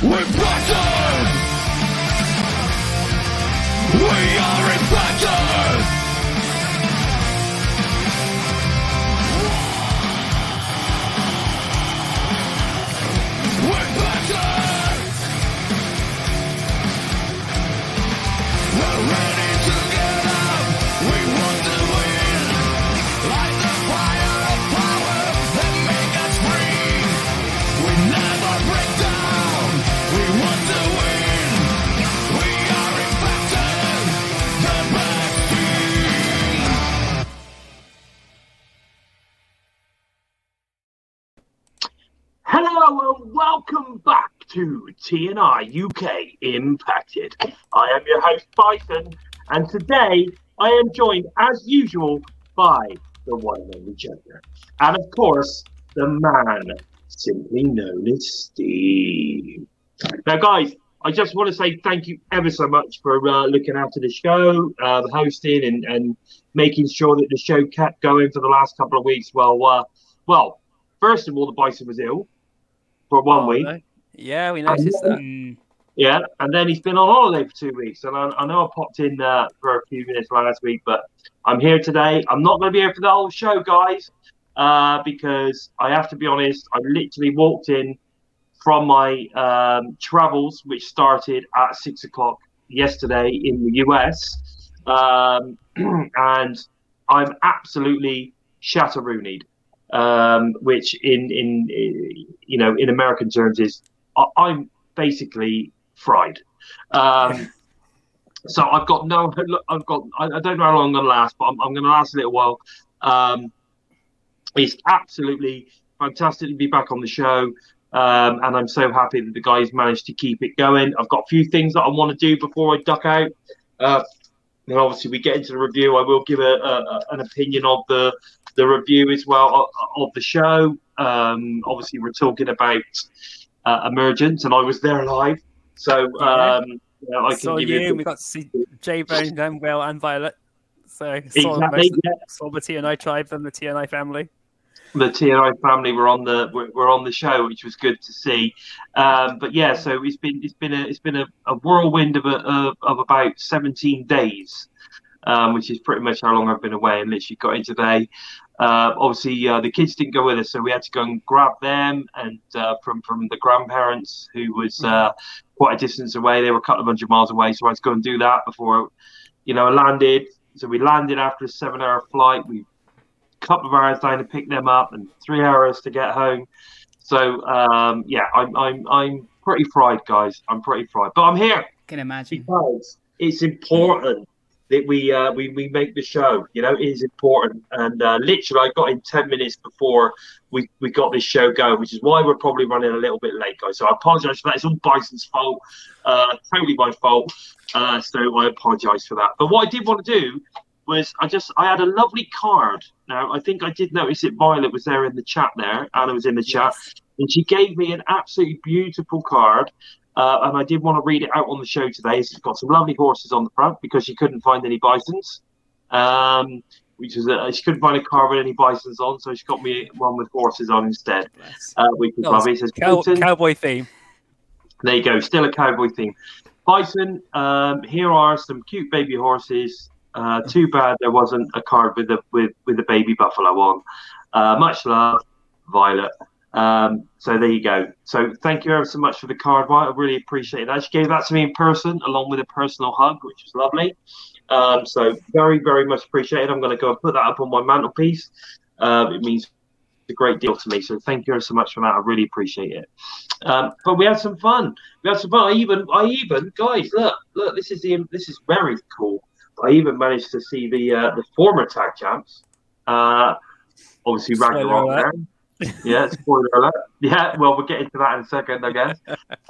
We're battered! We are infected! We're battered! We're ready to get up! We want to win! Light the fire of power and make us free! We never break down! We want to win! We are infected! The vaccine! Hello and welcome back to TNI UK Impacted. I am your host Bison, and today I am joined as usual by the one and only Joker, and of course the man simply known as Steve. Now guys, I just want to say thank you ever so much for looking after the show, hosting and making sure that the show kept going for the last couple of weeks. Well, first of all, the Bison was ill for 1 week. No. Yeah, we noticed that. Yeah, and then he's been on holiday for 2 weeks. And I know I popped in for a few minutes last week, but I'm here today. I'm not going to be here for the whole show, guys, because I have to be honest. I literally walked in from my travels, which started at 6 o'clock yesterday in the US, and I'm absolutely shatteroonied, which in American terms is I'm basically fried. So I don't know how long I'm going to last, but I'm going to last a little while. It's absolutely fantastic to be back on the show. And I'm so happy that the guys managed to keep it going. I've got a few things that I want to do before I duck out. And obviously we get into the review. I will give an opinion of the review as well of the show. Obviously we're talking about Emergence, and I was there live, so I can give you. We got to see J-Bone, Will, and Violet. So saw the TNI tribe and the TNI family. The TNI family were on the show, which was good to see. But yeah, so it's been a whirlwind of about 17 days, which is pretty much how long I've been away, and literally got in today. Obviously, the kids didn't go with us, so we had to go and grab them, and from the grandparents, who was quite a distance away. They were a couple of 100 miles away, so I had to go and do that before, I landed. So we landed after a 7-hour flight. We a couple of hours down to pick them up, and 3 hours to get home. So I'm pretty fried, guys. I'm pretty fried, but I'm here. Can imagine, because it's important that we make the show. It is important, and literally I got in 10 minutes before we got this show going, which is why we're probably running a little bit late, guys. So I apologise for that. It's all Bison's fault, totally my fault. So I apologise for that. But what I did want to do was I had a lovely card. Now I think I did notice that Violet was there in the chat there. Anna was in the chat, and she gave me an absolutely beautiful card. And I did want to read it out on the show today. It's got some lovely horses on the front because she couldn't find any bisons. Which is she couldn't find a car with any bisons on, so she got me one with horses on instead. Which is lovely. It says cowboy theme. There you go, still a cowboy theme. Bison. Here are some cute baby horses. Too bad there wasn't a card with the baby buffalo on. Much love, Violet. So there you go. So thank you ever so much for the card, White. I really appreciate that. She gave that to me in person along with a personal hug, which was lovely. So very, very much appreciated. I'm going to go and put that up on my mantelpiece. It means a great deal to me. So thank you ever so much for that. I really appreciate it. But we had some fun. I even guys, look, this is very cool. I even managed to see the former tag champs. Obviously Ragnarok there. Yeah, spoiler alert. Yeah, well, we'll get into that in a second, I guess.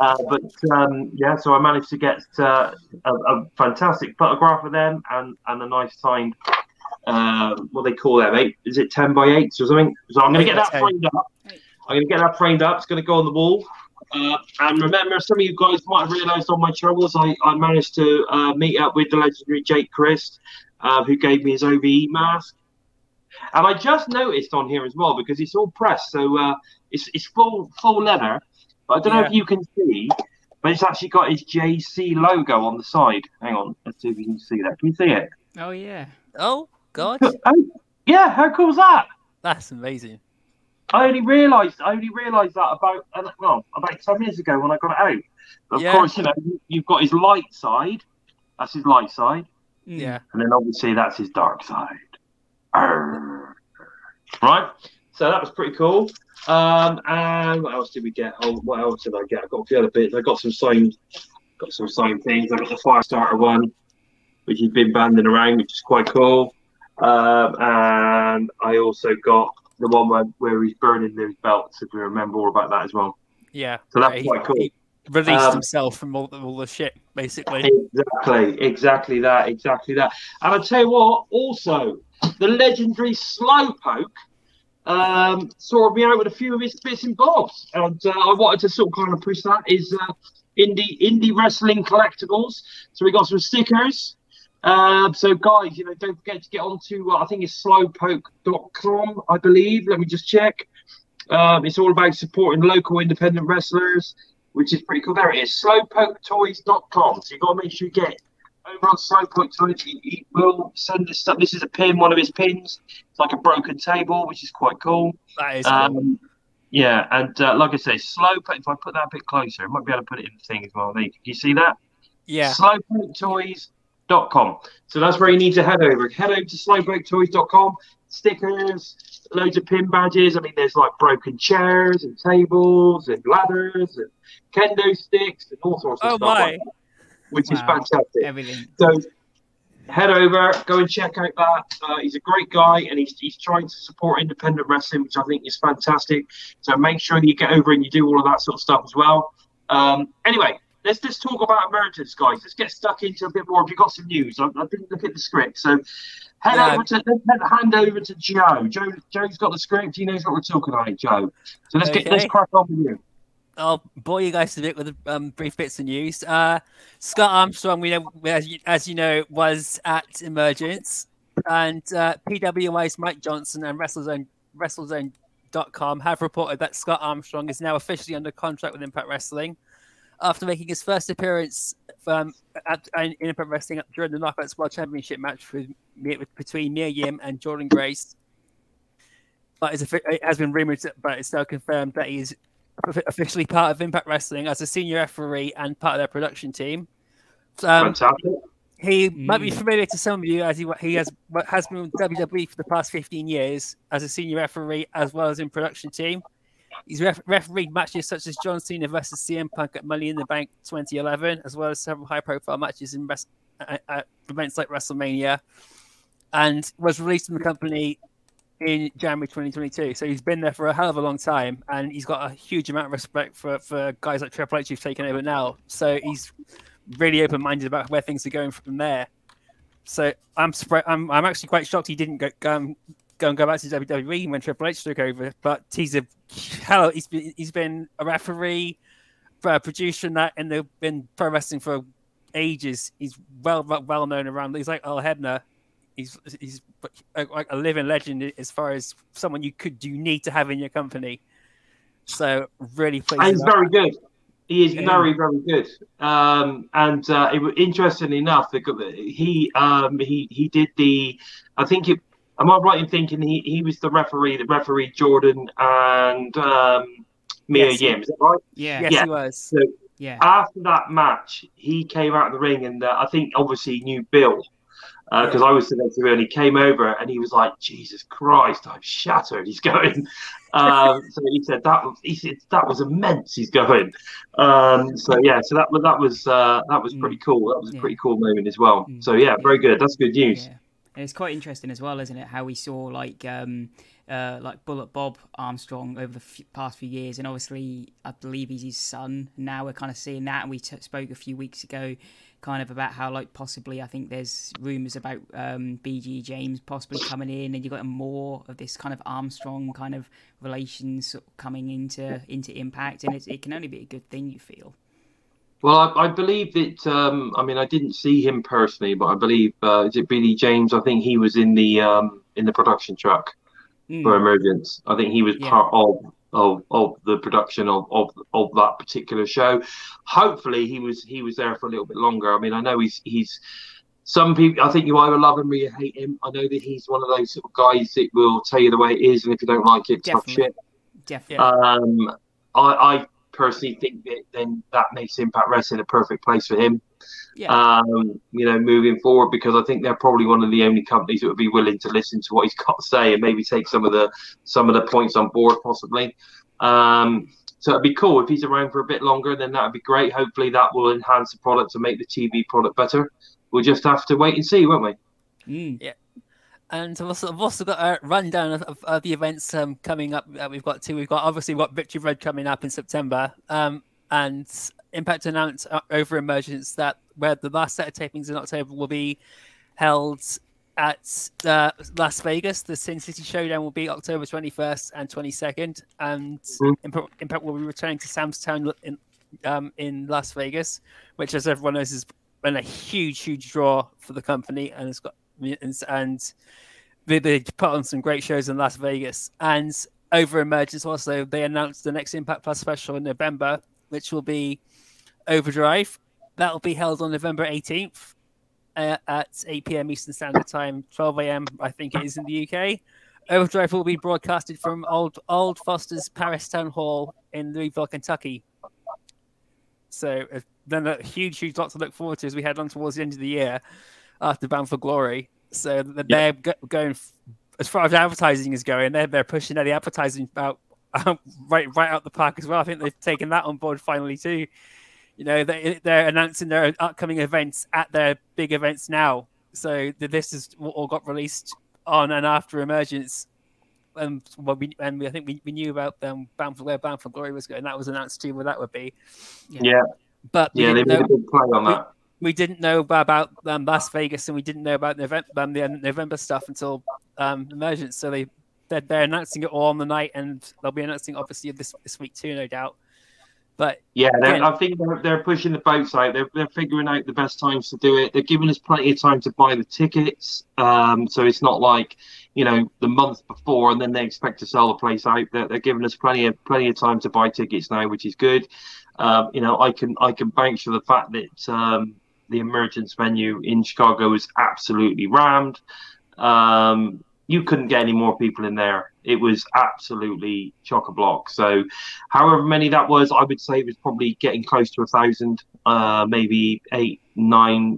So I managed to get a fantastic photograph of them and a nice signed, what they call them, is it 10 by 8 or something? So I'm going to get that framed up. It's going to go on the wall. And remember, some of you guys might have realised on my travels, I managed to meet up with the legendary Jake Christ, who gave me his OVE mask. And I just noticed on here as well, because it's all pressed, so it's full leather. But I don't know if you can see but it's actually got his JC logo on the side. Hang on, let's see if you can see that. Can you see it? Oh yeah. Oh God. Oh, yeah, how cool is that? That's amazing. I only realised that about 10 minutes ago when I got it out. Of course, you've got his light side. That's his light side. Yeah. And then obviously that's his dark side. Arr. Right. So that was pretty cool. And what else did we get? Oh, what else did I get? I got a few other bits. I got some signed things. I got the Firestarter one, which has been banding around, which is quite cool. And I also got the one where he's burning those belts, if you remember all about that as well. Yeah. So that's quite cool. He released himself from all the shit, basically. Exactly that. And I'll tell you what, also, the legendary Slowpoke sorted me out with a few of his bits and bobs. And I wanted to sort of kind of push that is indie wrestling collectibles. So we got some stickers. So guys, don't forget to get onto I think it's slowpoke.com, I believe. Let me just check. It's all about supporting local independent wrestlers, which is pretty cool. There it is, slowpoketoys.com. So you got to make sure you get over on Slowpoke Toys. He will send this stuff. This is a pin, one of his pins. It's like a broken table, which is quite cool. That is cool. Yeah, and like I say, Slowpoke, if I put that a bit closer, I might be able to put it in the thing as well. Can you see that? Yeah. Slowpoketoys.com. So that's where you need to head over. Head over to slowpoketoys.com. Stickers, loads of pin badges. I mean, there's like broken chairs and tables and ladders and kendo sticks and all sorts of stuff like that, which is fantastic. Everything. So head over, go and check out that. He's a great guy, and he's trying to support independent wrestling, which I think is fantastic. So make sure that you get over and you do all of that sort of stuff as well. Anyway, let's just talk about emergence, guys. Let's get stuck into a bit more. If you've got some news, I didn't look at the script, so let's hand over to Joe. Joe's got the script. He knows what we're talking about, Joe. So let's crack on with you. I'll bore you guys a bit with brief bits of news. Scott Armstrong, we know, as you know, was at Emergence, and PWI's Mike Johnson and WrestleZone.com have reported that Scott Armstrong is now officially under contract with Impact Wrestling after making his first appearance in Impact Wrestling during the Knockouts World Championship match between Mia Yim and Jordan Grace. But it has been rumored, but it's now confirmed that he's officially part of Impact Wrestling as a senior referee and part of their production team. Fantastic. He might be familiar to some of you as he has been with WWE for the past 15 years as a senior referee as well as in production team. He's refereed matches such as John Cena versus CM Punk at Money in the Bank 2011, as well as several high-profile matches in events like WrestleMania, and was released from the company in January 2022. So he's been there for a hell of a long time, and he's got a huge amount of respect for guys like Triple H who've taken over now. So he's really open-minded about where things are going from there. So I'm actually quite shocked he didn't go back to WWE when Triple H took over. But he's been a referee, a producer in pro wrestling for ages. He's well known around. He's like Earl Hebner. He's like a living legend as far as someone you need to have in your company. So really pleased. And he's very good. He is very, very good. Interestingly enough, he did the. I think it. Am I right in thinking he was the referee that refereed Jordan and Mia Yim? Is that right? Yeah. Yes, he was. So after that match, he came out of the ring, and I think obviously he knew Bill. Because I was sitting next to him and he came over and he was like, "Jesus Christ, I'm shattered." He's going. So he said that was immense. He's going. So that was pretty cool. That was a pretty cool moment as well. So very good. That's good news. Yeah. And it's quite interesting as well, isn't it? How we saw like Bullet Bob Armstrong over the past few years, and obviously I believe he's his son. Now we're kind of seeing that, and we spoke a few weeks ago kind of about how like possibly I think there's rumours about BG James possibly coming in, and you've got more of this kind of Armstrong kind of relations coming into Impact, and it can only be a good thing, you feel. Well, I believe that. I didn't see him personally, but I believe is it Billy James? I think he was in the production truck for Emergence. I think he was part of of the production of that particular show. Hopefully, he was there for a little bit longer. I mean, I know he's some people. I think you either love him or you hate him. I know that he's one of those sort of guys that will tell you the way it is, and if you don't like it, tough shit. Definitely. I personally think that then that makes Impact Wrestling a perfect place for him. Yeah. Moving forward, because I think they're probably one of the only companies that would be willing to listen to what he's got to say and maybe take some of the points on board, possibly. So it'd be cool if he's around for a bit longer. Then that would be great. Hopefully, that will enhance the product and make the TV product better. We'll just have to wait and see, won't we? Yeah. And I've also got a rundown of the events coming up. We've got Victory Road coming up in September. And Impact announced over Emergence that where the last set of tapings in October will be held at Las Vegas. The Sin City Showdown will be October 21st and 22nd. And Impact will be returning to Sam's Town in Las Vegas, which, as everyone knows, has been a huge draw for the company. And it's got they put on some great shows in Las Vegas. And over Emergence also, they announced the next Impact Plus special in November, which will be Overdrive. That will be held on November 18th at 8 p.m. Eastern Standard Time, 12 a.m. I think it is in the UK. Overdrive will be broadcasted from Old Foster's Paris Town Hall in Louisville, Kentucky. So then a huge lot to look forward to as we head on towards the end of the year after Bound for Glory. So they're going, as far as advertising is going, they're pushing the advertising out right out the park as well. I think they've taken that on board finally too. You know, they're announcing their upcoming events at their big events now. So this is all got released on and after Emergence. I think we knew about Bound for Glory was going. That was announced too. Where that would be. Yeah. But they made a big play on that. We didn't know about Las Vegas, and we didn't know about the November stuff until Emergence. So they're announcing it all on the night, and they'll be announcing obviously this week too, no doubt. But yeah, I think they're pushing the boats out. They're figuring out the best times to do it. They're giving us plenty of time to buy the tickets. So it's not like, the month before and then they expect to sell the place out. They're giving us plenty of time to buy tickets now, which is good. I can bank for the fact that the Emergence venue in Chicago is absolutely rammed. You couldn't get any more people in there. It was absolutely chock-a-block. So however many that was, I would say it was probably getting close to 1,000, maybe 900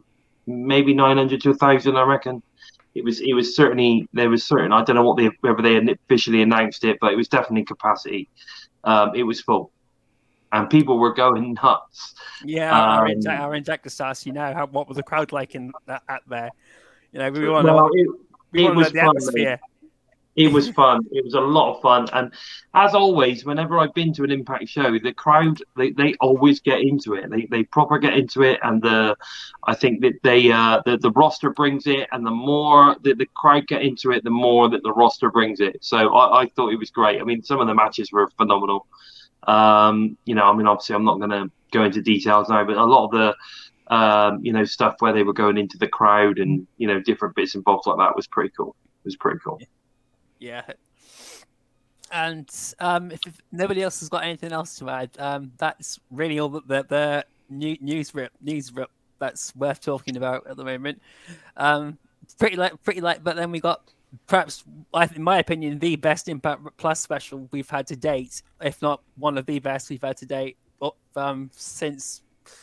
to 1,000, I reckon. It was certainly, I don't know whether they officially announced it, but it was definitely capacity. It was full. And people were going nuts. Yeah, our injector starts, what was the crowd like at there? We want to know the atmosphere. It was fun. It was a lot of fun. And as always, whenever I've been to an Impact show, the crowd, they always get into it. They proper get into it. And I think that the roster brings it. And the more that the crowd get into it, the more that the roster brings it. So I thought it was great. I mean, some of the matches were phenomenal. Obviously I'm not going to go into details now, but a lot of the, stuff where they were going into the crowd and, different bits and bobs like that was pretty cool. It was pretty cool. Yeah. And if nobody else has got anything else to add, that's really all the news rip that's worth talking about at the moment. Pretty light, but then we got perhaps, in my opinion, the best Impact Plus special we've had to date, if not one of the best we've had to date since.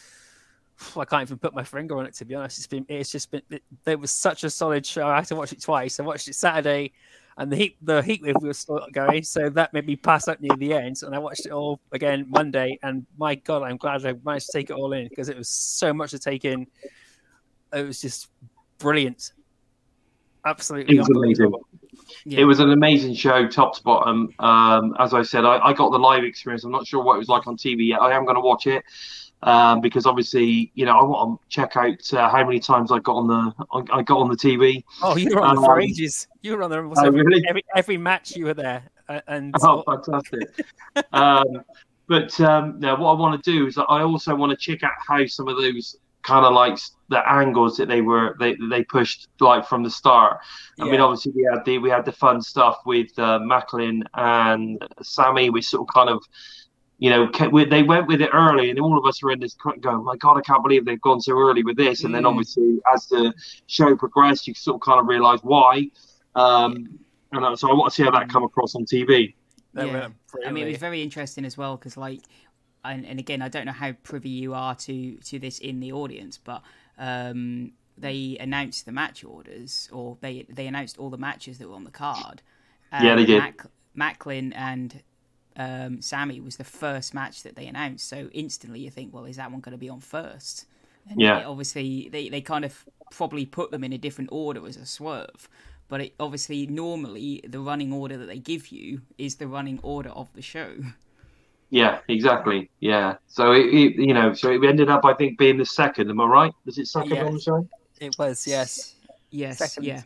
I can't even put my finger on it, to be honest. It was such a solid show. I had to watch it twice. I watched it Saturday, and the heat wave was still going, so that made me pass out near the end. And I watched it all again Monday, and my God, I'm glad I managed to take it all in because it was so much to take in. It was just brilliant. Absolutely, it was amazing. Yeah. It was an amazing show, top to bottom. As I said, I got the live experience. I'm not sure what it was like on TV yet. I am going to watch it. Because obviously, I want to check out how many times I got on the TV. Oh, you were on there for ages. You were on there almost every match. You were there, fantastic. But now what I want to do is I also want to check out how some of those kind of like the angles that they pushed like from the start. I mean, Yeah. obviously we had the fun stuff with Macklin and Sammy, which sort of kind of, they went with it early, and all of us were in this going, my God, I can't believe they've gone so early with this. And then obviously as the show progressed, you sort of kind of realise why. And so I want to see how that come across on TV. Yeah, I mean, it was very interesting as well because, like, and again, I don't know how privy you are to this in the audience, but they announced the match orders, or they announced all the matches that were on the card. Yeah, they did. Macklin and Sammy was the first match that they announced, so instantly you think, well, is that one going to be on first? And obviously, they kind of probably put them in a different order as a swerve. But obviously, normally, the running order that they give you is the running order of the show. Yeah, exactly. Yeah. So, it ended up, I think, being the second. Am I right? Was it second on the show? It was, yes. Yes, Second. yeah.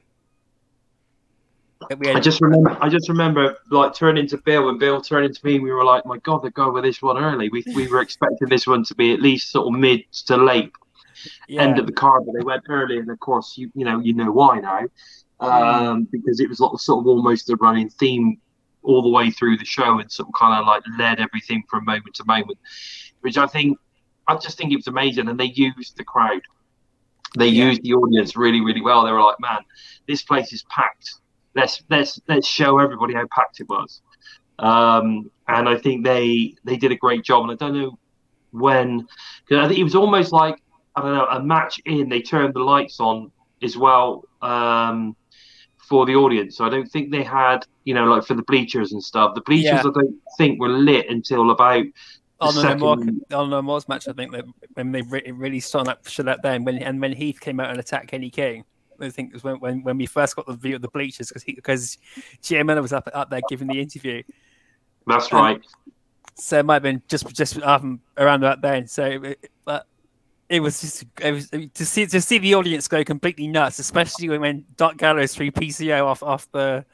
I just remember, like, turning to Bill, and Bill turning to me, we were like, my God, they're going with this one early. We were expecting this one to be at least sort of mid to late end of the card, but they went early, and of course, you know why now. Because it was sort of almost a running theme all the way through the show, and sort of kind of like led everything from moment to moment, which I just think it was amazing. And they used the crowd, they used the audience really, really well. They were like, man, this place is packed. Let's show everybody how packed it was. And I think they did a great job. And I don't know when, because I think it was almost like, I don't know, a match in, they turned the lights on as well. For the audience. So I don't think they had, like for the bleachers and stuff. The bleachers, I don't think were lit until about on the Moors match. I think that when they really shone up then, when Heath came out and attacked Kenny King, I think it was when we first got the view of the bleachers because GM Miller was up there giving the interview. That's right. So it might have been just around that then. So, it was to see the audience go completely nuts, especially when Doc Gallows threw PCO off the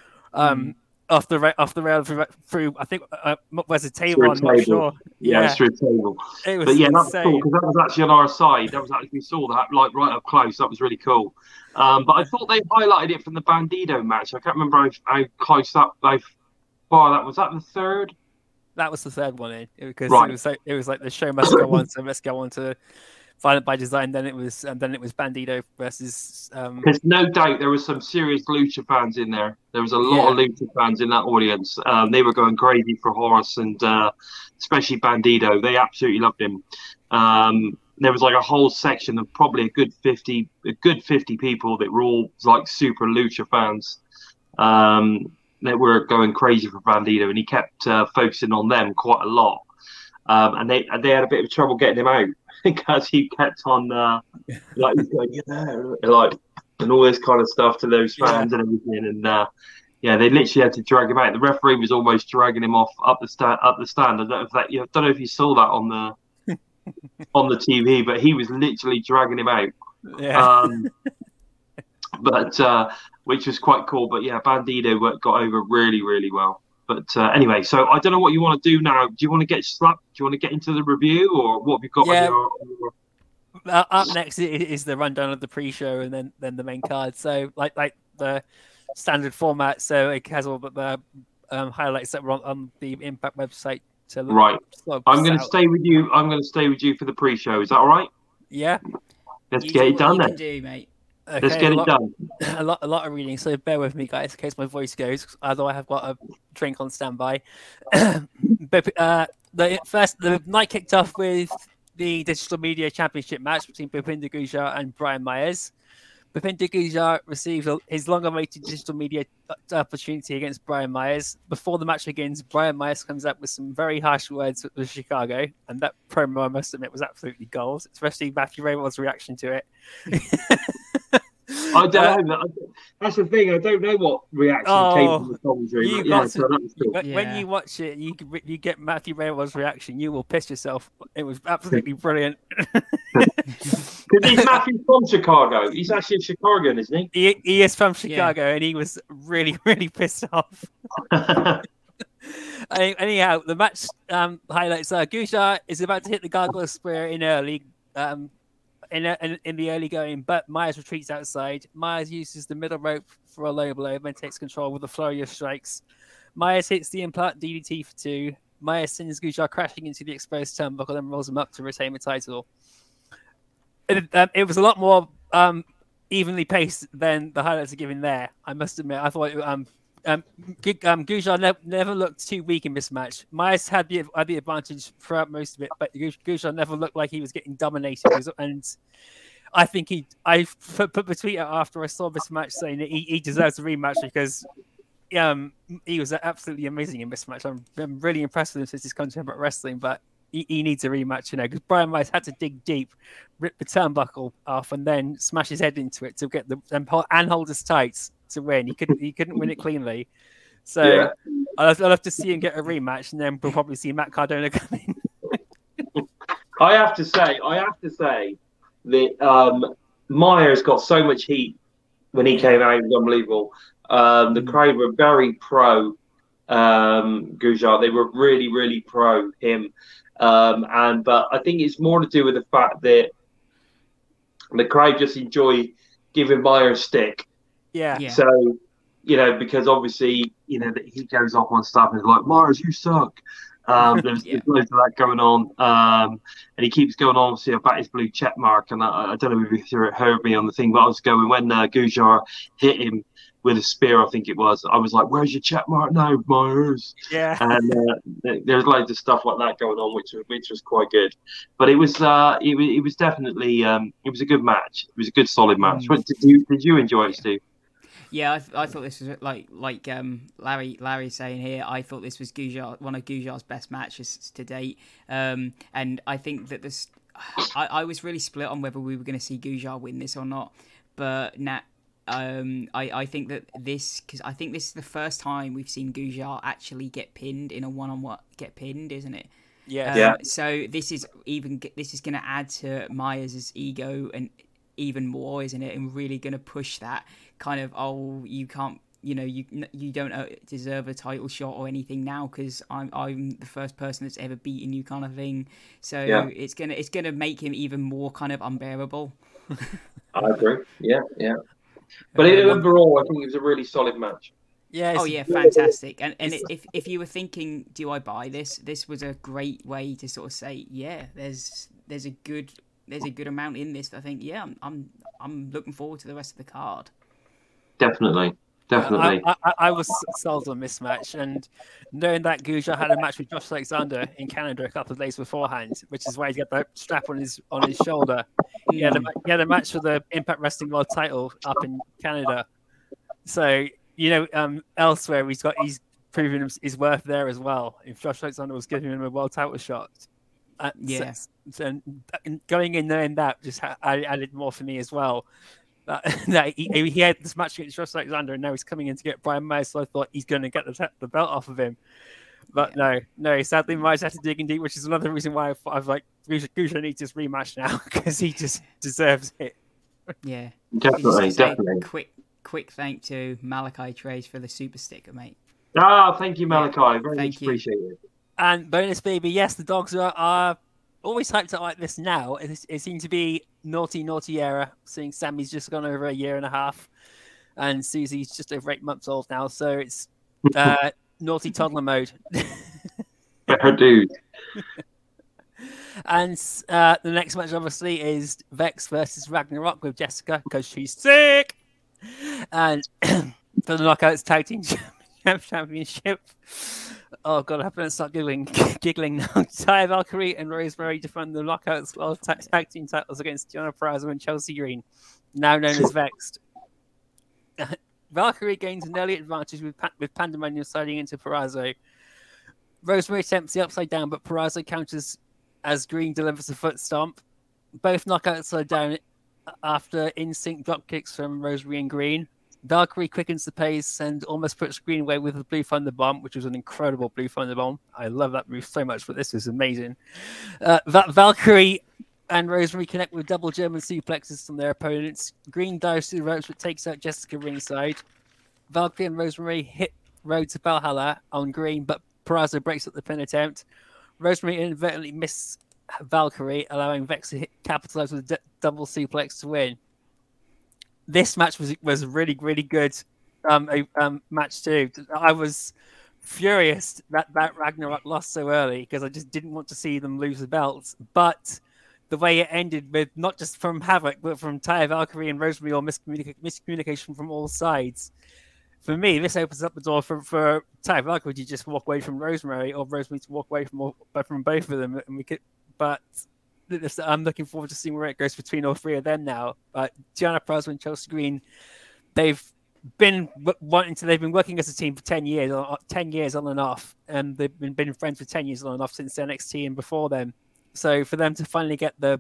rail through. I think was a table. I'm not sure. Yeah, it's through a table. It was that's cool because that was actually on our side. That was actually, we saw that like right up close. That was really cool. But I thought they highlighted it from the Bandido match. I can't remember how close how far that was. That the third. That was the third one because right. it was like the show must go on, so let's go on to Violent by Design. Then it was Bandido versus. Because no doubt there was some serious Lucha fans in there. There was a lot of Lucha fans in that audience. They were going crazy for Horace and especially Bandido. They absolutely loved him. There was like a whole section of probably a good 50 people that were all like super Lucha fans. That were going crazy for Bandido, and he kept focusing on them quite a lot. And they had a bit of trouble getting him out because he kept on like he's going, like, and all this kind of stuff to those fans and everything. And they literally had to drag him out. The referee was almost dragging him off up the stand. I don't know if you saw that on the TV, but he was literally dragging him out. Yeah. But which was quite cool. But yeah, Bandido got over really, really well. But anyway, so I don't know what you want to do now. Do you want to get slapped? Do you want to get into the review, or what have you got on your... Up next is the rundown of the pre-show, and then the main card. So like the standard format. So it has all the highlights that were on the Impact website. Right. I'm going to stay with you. I'm going to stay with you for the pre-show. Is that all right? Yeah. Let's get it done then. Can do, mate. Okay, let's get it done. A lot of reading, so bear with me, guys, in case my voice goes. Although I have got a drink on standby. But the night kicked off with the Digital Media Championship match between Bhupinder Gujjar and Brian Myers. Bhupinder Gujjar received his long-awaited digital media opportunity against Brian Myers. Before the match begins, Brian Myers comes up with some very harsh words with Chicago, and that promo, I must admit, was absolutely gold, especially Matthew Raywell's reaction to it. I don't know. That's the thing. I don't know what reaction came from the commentary. When you watch it, you get Matthew Raywell's reaction. You will piss yourself. It was absolutely brilliant. Because he's Matthew from Chicago. He's actually a Chicagoan, isn't he? He is from Chicago, and he was really, really pissed off. Anyhow, the match highlights are Gujjar is about to hit the Gargoyle Spear in early. in the early going, but Myers retreats outside. Myers uses the middle rope for a low blow, then takes control with a flurry of strikes. Myers hits the implant DDT for 2. Myers sends Gujar crashing into the exposed turnbuckle, then rolls him up to retain the title. It was a lot more evenly paced than the highlights are given there. I must admit, I thought Gujar never looked too weak in this match. Myers had the advantage throughout most of it, but Gujar never looked like he was getting dominated. And I think I put the tweet out after I saw this match saying that he deserves a rematch because he was absolutely amazing in this match. I'm really impressed with him since he's come to Impact Wrestling, but he needs a rematch, because Brian Myers had to dig deep, rip the turnbuckle off, and then smash his head into it to get and hold us tight to win. He couldn't win it cleanly. So yeah. I'd love to see him get a rematch, and then we'll probably see Matt Cardona come in. I have to say that Myers got so much heat when he came out. It was unbelievable. The crowd were very pro Gujar. They were really, really pro him. But I think it's more to do with the fact that the crowd just enjoy giving Myers stick. Yeah. So, because obviously, he goes off on stuff and is like, Myers, you suck. There's loads of that going on. And he keeps going on, obviously, about his blue check mark. And I don't know if you heard me on the thing, but I was going when Gujar hit him with a spear, I think it was. I was like, "Where's your check mark now, Myers?" Yeah. And there's loads of stuff like that going on, which was quite good. But it was definitely it was a good match. It was a good solid match. Did you enjoy it, Steve? Yeah, I thought this was like Larry's saying here. I thought this was one of Gujar's best matches to date, and I think that this. I was really split on whether we were going to see Gujar win this or not, but now. I think that because I think this is the first time we've seen Gujar actually get pinned in a one-on-one, isn't it? Yeah. So this is going to add to Myers' ego and even more, isn't it? And really going to push that kind of you can't, you don't deserve a title shot or anything now because I'm the first person that's ever beaten you kind of thing. So it's gonna make him even more kind of unbearable. I agree. Yeah. But overall, I think it was a really solid match. Yeah. Fantastic. And if you were thinking, do I buy this? This was a great way to sort of say, there's a good amount in this. I think, I'm looking forward to the rest of the card. Definitely. I was sold on this match, and knowing that Gujar had a match with Josh Alexander in Canada a couple of days beforehand, which is why he got the strap on his shoulder. He had a match for the Impact Wrestling World Title up in Canada. So elsewhere he's proven his worth there as well. If Josh Alexander was giving him a world title shot, so going in knowing that just added more for me as well. That he had this match against Josh Alexander, and now he's coming in to get Brian Myers. So I thought he's going to get the belt off of him, but no. Sadly, Myers had to dig in deep, which is another reason why I was like, Gujar needs this rematch now because he just deserves it. Yeah, definitely. Quick thank to Malachi Trace for the super sticker, mate. Thank you, Malachi. Very much appreciated. And bonus baby, yes, the dogs are always hyped up like this now. It seems to be naughty era, seeing Sammy's just gone over a year and a half and Susie's just over 8 months old now, so it's naughty toddler mode. Dude. And the next match obviously is Vex versus Ragnarok with Jessica because she's sick, and for the Knockouts Tag Team Championship. Oh god, I better start giggling now. Taya Valkyrie and Rosemary defend the Knockouts World Tag Team titles against Deonna Purrazzo and Chelsea Green, now known as Vexed. Valkyrie gains an early advantage with Pandemonium sliding into Purrazzo. Rosemary attempts the upside down, but Purrazzo counters as Green delivers a foot stomp. Both Knockouts are down after in-sync drop kicks from Rosemary and Green. Valkyrie quickens the pace and almost puts Green away with a Blue Thunder Bomb, which was an incredible Blue Thunder Bomb. I love that move so much, but this was amazing. Valkyrie and Rosemary connect with double German suplexes from their opponents. Green dives through the ropes, but takes out Jessica ringside. Valkyrie and Rosemary hit Road to Valhalla on Green, but Purrazzo breaks up the pin attempt. Rosemary inadvertently misses Valkyrie, allowing Vex to capitalize with a double suplex to win. This match was a really, really good match too. I was furious that Ragnarok lost so early because I just didn't want to see them lose the belts. But the way it ended with not just from Havoc, but from Taya Valkyrie and Rosemary, or miscommunication from all sides. For me, this opens up the door for Taya Valkyrie to just walk away from Rosemary, or Rosemary to walk away from both of them. And I'm looking forward to seeing where it goes between all three of them now. But Deonna Purrazzo and Chelsea Green, they've been working as a team for 10 years on and off, and they've been friends for 10 years on and off since NXT and before then. So for them to finally get the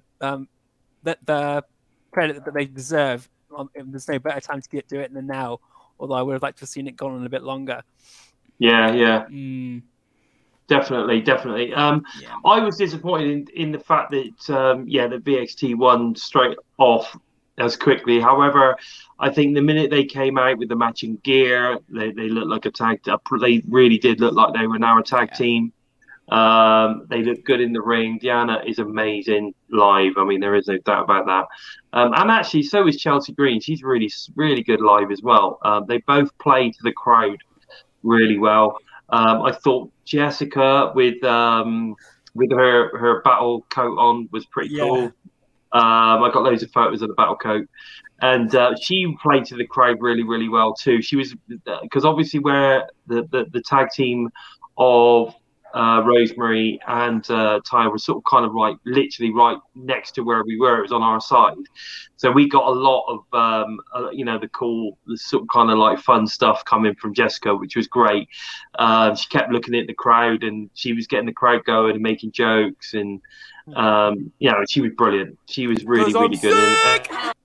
credit that they deserve, there's no better time to do it than now. Although I would have liked to have seen it gone on a bit longer. Yeah. Definitely. I was disappointed in the fact that that VXT won straight off as quickly. However, I think the minute they came out with the matching gear, they looked like a tag. They really did look like they were now a tag team. They look good in the ring. Deonna is amazing live. I mean, there is no doubt about that. And actually, so is Chelsea Green. She's really, really good live as well. They both play to the crowd really well. I thought Jessica with her battle coat on was pretty cool. I got loads of photos of the battle coat, and she played to the crowd really, really well too. She was, because obviously where the tag team of Rosemary and Taya were sort of kind of like literally right next to where we were. It was on our side, so we got a lot of the sort of kind of like fun stuff coming from Jessica, which was great. She kept looking at the crowd, and she was getting the crowd going and making jokes, and she was brilliant. She was really, really good.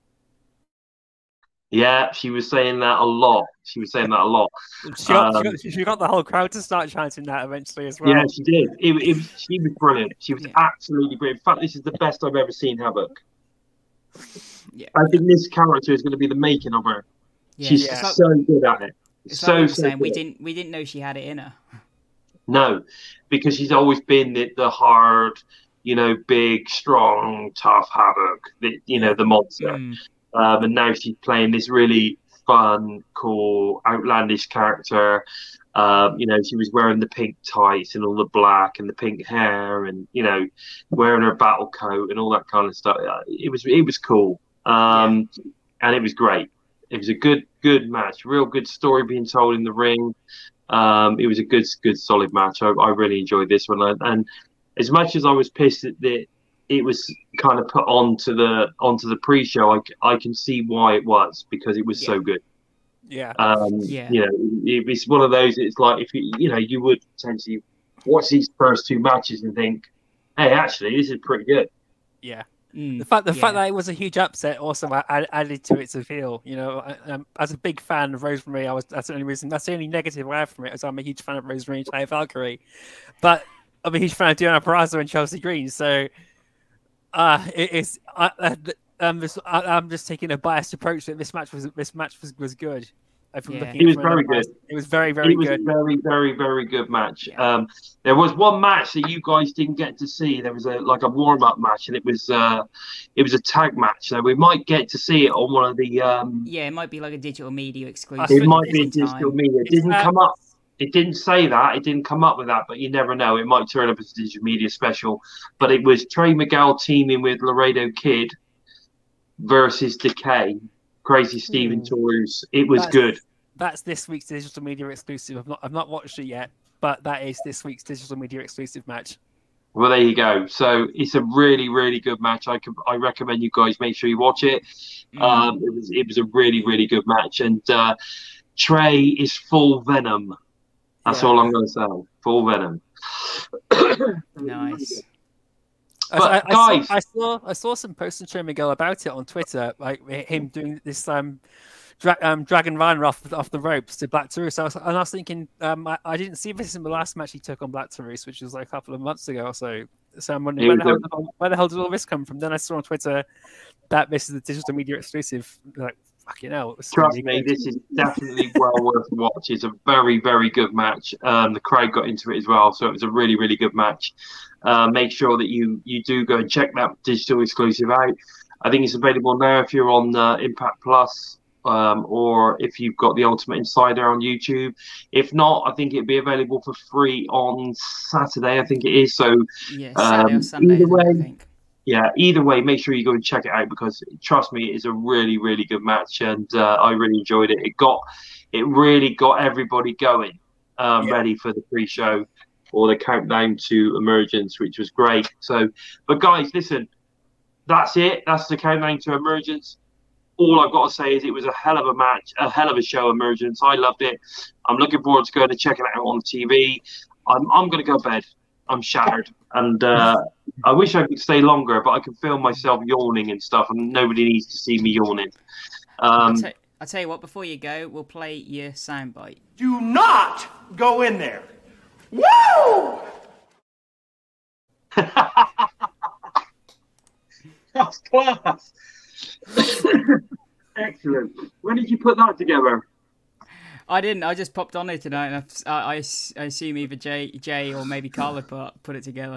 Yeah, she was saying that a lot. She got the whole crowd to start chanting that eventually as well. Yeah, she did. She was brilliant. She was absolutely brilliant. In fact, this is the best I've ever seen Havoc. Yeah. I think this character is going to be the making of her. Yeah, she's so good at it. So saying we didn't know she had it in her. No, because she's always been the hard, big, strong, tough Havoc. The monster. And now she's playing this really fun, cool, outlandish character. She was wearing the pink tights and all the black and the pink hair, and wearing her battle coat and all that kind of stuff. It was cool, and it was great. It was a good match, real good story being told in the ring. It was a good, solid match. I really enjoyed this one, and as much as I was pissed that it was kind of put onto the pre-show, I can see why it was, because it was so good. Yeah. It's one of those. It's like if you would potentially watch these first two matches and think, hey, actually, this is pretty good. Yeah. The fact that it was a huge upset also added to its appeal. As a big fan of Rosemary, that's the only negative I have from it, is I'm a huge fan of Rosemary and Taya Valkyrie, but I'm a huge fan of Deonna Purrazzo and Chelsea Green. So I'm just taking a biased approach that this match was good. It was very good. It was very, very good. It was a very, very, very good match. Yeah. There was one match that you guys didn't get to see. There was a warm-up match, and it was a tag match. So we might get to see it on one of the. It might be like a digital media exclusive. It might be digital media. It didn't come up. It didn't say that. It didn't come up with that, but you never know. It might turn up as a digital media special. But it was Trey Miguel teaming with Laredo Kid versus Decay. Crazy Stephen Toulouse. It was good. That's this week's digital media exclusive. I've not watched it yet, but that is this week's digital media exclusive match. Well, there you go. So it's a really, really good match. I recommend you guys make sure you watch it. It was a really, really good match, and Trey is full venom. That's all I'm going to say. Full venom. Nice. But guys, I saw some posts from Trey Miguel about it on Twitter, like him doing this Dragon Ryan off the ropes to Black Taurus. I was thinking, I didn't see this in the last match he took on Black Taurus, which was like a couple of months ago or so. So I'm wondering where the hell did all this come from? Then I saw on Twitter that this is a digital media exclusive. Like, fucking hell. Trust me, this is definitely well worth a watch. It's a very, very good match. The crowd got into it as well, so it was a really, really good match. Make sure that you do go and check that digital exclusive out. I think it's available now if you're on Impact Plus, or if you've got the Ultimate Insider on YouTube. If not, I think it'd be available for free on Saturday. I think it is. So Yeah, Saturday or Sunday, either isn't it, I way, think. yeah, either way, make sure you go and check it out because trust me, it is a really, really good match, and I really enjoyed it. It really got everybody going, ready for the pre-show or the countdown to Emergence, which was great. So, but guys, listen, that's it. That's the countdown to Emergence. All I've got to say is it was a hell of a match, a hell of a show, Emergence. I loved it. I'm looking forward to going and checking it out on TV. I'm going to go to bed. I'm shattered, and I wish I could stay longer, but I can feel myself yawning and stuff, and nobody needs to see me yawning. I'll tell you what, before you go, we'll play your soundbite. Do not go in there. Woo! That's class. Excellent. When did you put that together? I didn't. I just popped on it tonight, and I assume either Jay or maybe Carla put it together.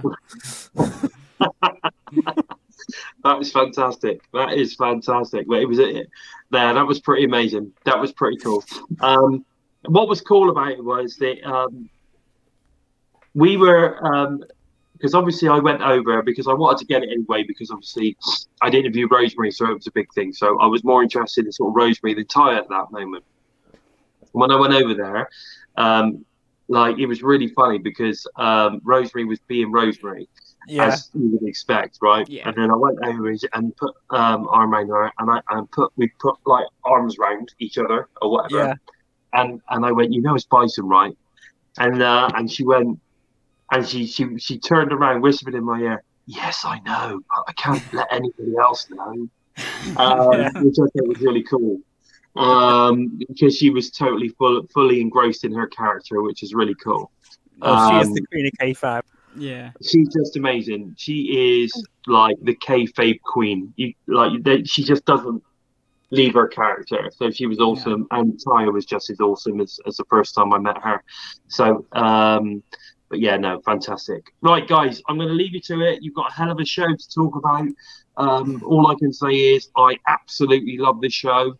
That is fantastic. That is fantastic. But it was there. That was pretty amazing. That was pretty cool. What was cool about it was that we were because obviously I went over because I wanted to get it anyway because obviously I'd interviewed Rosemary, so it was a big thing. So I was more interested in sort of Rosemary than Taya at that moment. When I went over there, it was really funny because Rosemary was being Rosemary, as you would expect, right? Yeah. And then I went over and put arm around her, and we put like arms around each other or whatever. Yeah. And I went, it's Bison, right? And she went, and she turned around, whispered in my ear, "Yes, I know, but I can't let anybody else know," which I thought was really cool. Because she was totally fully engrossed in her character, which is really cool. She is the queen of K-Fab. Yeah, she's just amazing. She is like the kayfabe queen. She just doesn't leave her character. So she was awesome, and Taya was just as awesome as the first time I met her. So, but yeah, no, fantastic. Right, guys, I'm going to leave you to it. You've got a hell of a show to talk about. All I can say is I absolutely love this show.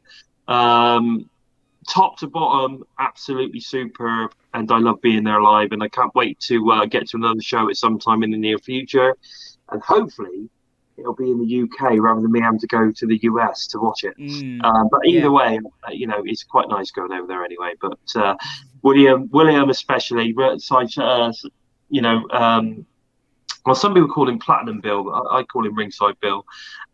Top to bottom, absolutely superb, and I love being there live, and I can't wait to get to another show at some time in the near future, and hopefully it'll be in the UK rather than me having to go to the US to watch it. But either way, it's quite nice going over there anyway. But William especially, well, some people call him Platinum Bill, but I call him Ringside Bill.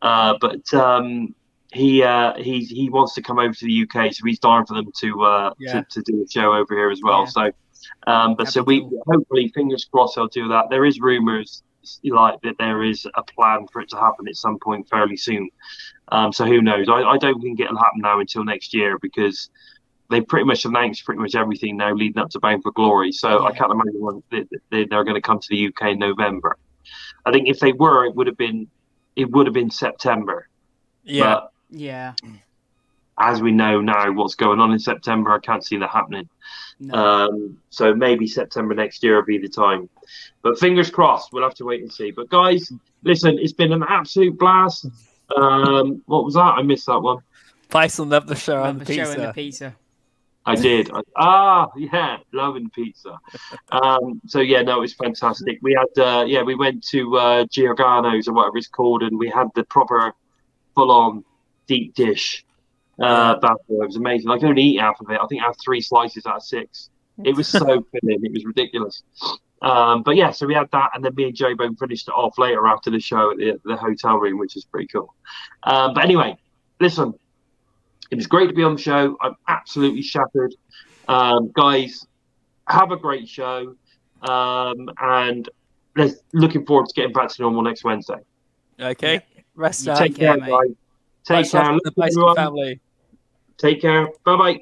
He wants to come over to the UK, so he's dying for them to do a show over here as well. Yeah. So we hopefully, fingers crossed, they'll do that. There is rumours that there is a plan for it to happen at some point fairly soon. So who knows? I don't think it'll happen now until next year because they pretty much announced pretty much everything now leading up to Bound for Glory. So I can't imagine they're going to come to the UK in November. I think if they were, it would have been September. Yeah. But yeah. as we know now what's going on in September, I can't see that happening. No. So maybe September next year will be the time. But fingers crossed, we'll have to wait and see. But guys, listen, it's been an absolute blast. What was that? I missed that one. Bison loved the show Love and the show pizza. and the pizza. I did. Loving pizza. So yeah, no, it was fantastic. We had we went to Giordano's or whatever it's called, and we had the proper full-on deep dish bathroom. It was amazing. I could only eat half of it. I think I had 3 slices out of 6. It was so filling. It was ridiculous. But yeah, so we had that, and then me and J-Bone finished it off later after the show at the hotel room, which is pretty cool. But anyway, listen, it was great to be on the show. I'm absolutely shattered. Guys, have a great show. And looking forward to getting back to normal next Wednesday. Okay. Rest up. Take care, mate. guys. Take care. The Bison Everyone. family. Take care. Bye-bye.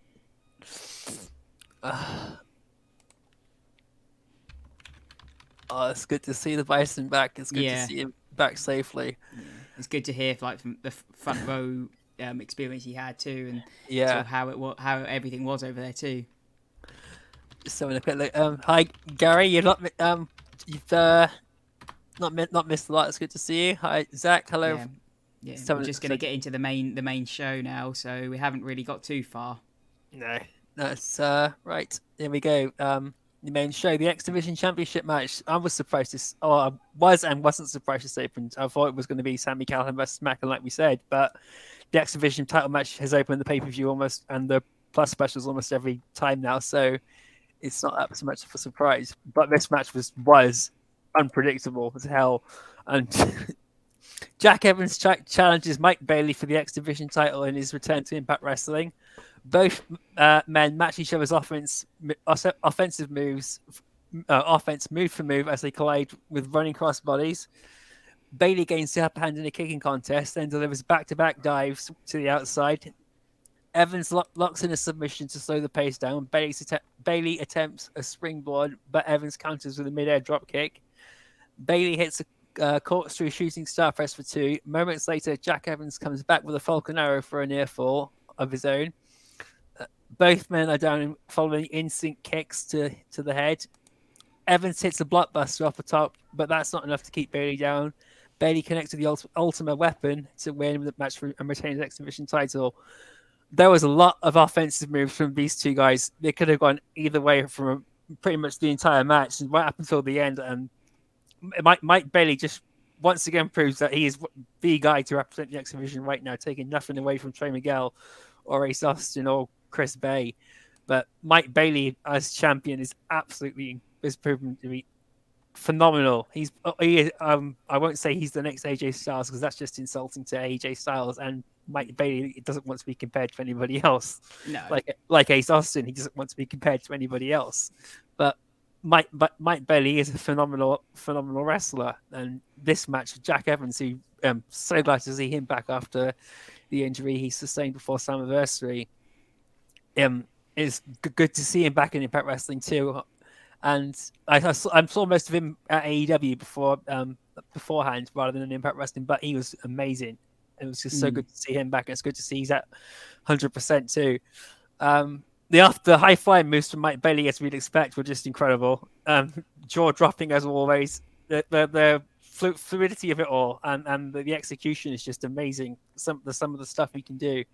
Oh, it's good to see the Bison back. It's good to see him back safely. It's good to hear from the front row experience he had too, and Yeah. sort of how everything was over there too. Just having a quick look. Hi, Gary. You've not missed a lot. It's good to see you. Hi, Zach. Hello. Yeah. Yeah, So- we're just going to get into the main show now, so we haven't really got too far. No, that's right. Here we go. The main show, the X Division Championship match. I was surprised I was and wasn't surprised this opened. I thought it was going to be Sami Callihan versus Macklin, like we said, but the X Division title match has opened the pay per view almost, and the plus specials almost every time now. So it's not that so much of a surprise. But this match was unpredictable as hell, and Jack Evans challenges Mike Bailey for the X Division title in his return to Impact Wrestling. Both men match each other's offensive moves, offense move for move as they collide with running crossbodies. Bailey gains the upper hand in a kicking contest, then delivers back-to-back dives to the outside. Evans locks in a submission to slow the pace down. Bailey attempts a springboard, but Evans counters with a mid-air dropkick. Bailey hits a corkscrew shooting star press for 2. Moments later, Jack Evans comes back with a Falcon Arrow for a near fall of his own. Both men are down following instant kicks to the head. Evans hits a blockbuster off the top, but that's not enough to keep Bailey down. Bailey connects with the Ultimate Weapon to win the match and retain the X Division title. There was a lot of offensive moves from these two guys. They could have gone either way from pretty much the entire match, and right up until the end. And Mike Bailey just once again proves that he is the guy to represent the X Division right now, taking nothing away from Trey Miguel or Ace Austin or Chris Bay. But Mike Bailey as champion is proven to be phenomenal. I won't say he's the next AJ Styles because that's just insulting to AJ Styles, and Mike Bailey doesn't want to be compared to anybody else. No. Like Ace Austin, he doesn't want to be compared to anybody else. But Mike Bailey is a phenomenal wrestler, and this match, Jack Evans, who I'm so glad to see him back after the injury he sustained before Slammiversary. It's good to see him back in Impact Wrestling too, and I saw most of him at AEW beforehand rather than in Impact Wrestling, but he was amazing. It was just so good to see him back, and it's good to see he's at 100% too. The high flying moves from Mike Bailey, as we'd expect, were just incredible. Jaw dropping as always. The fluidity of it all, and the execution is just amazing. Some of the stuff he can do.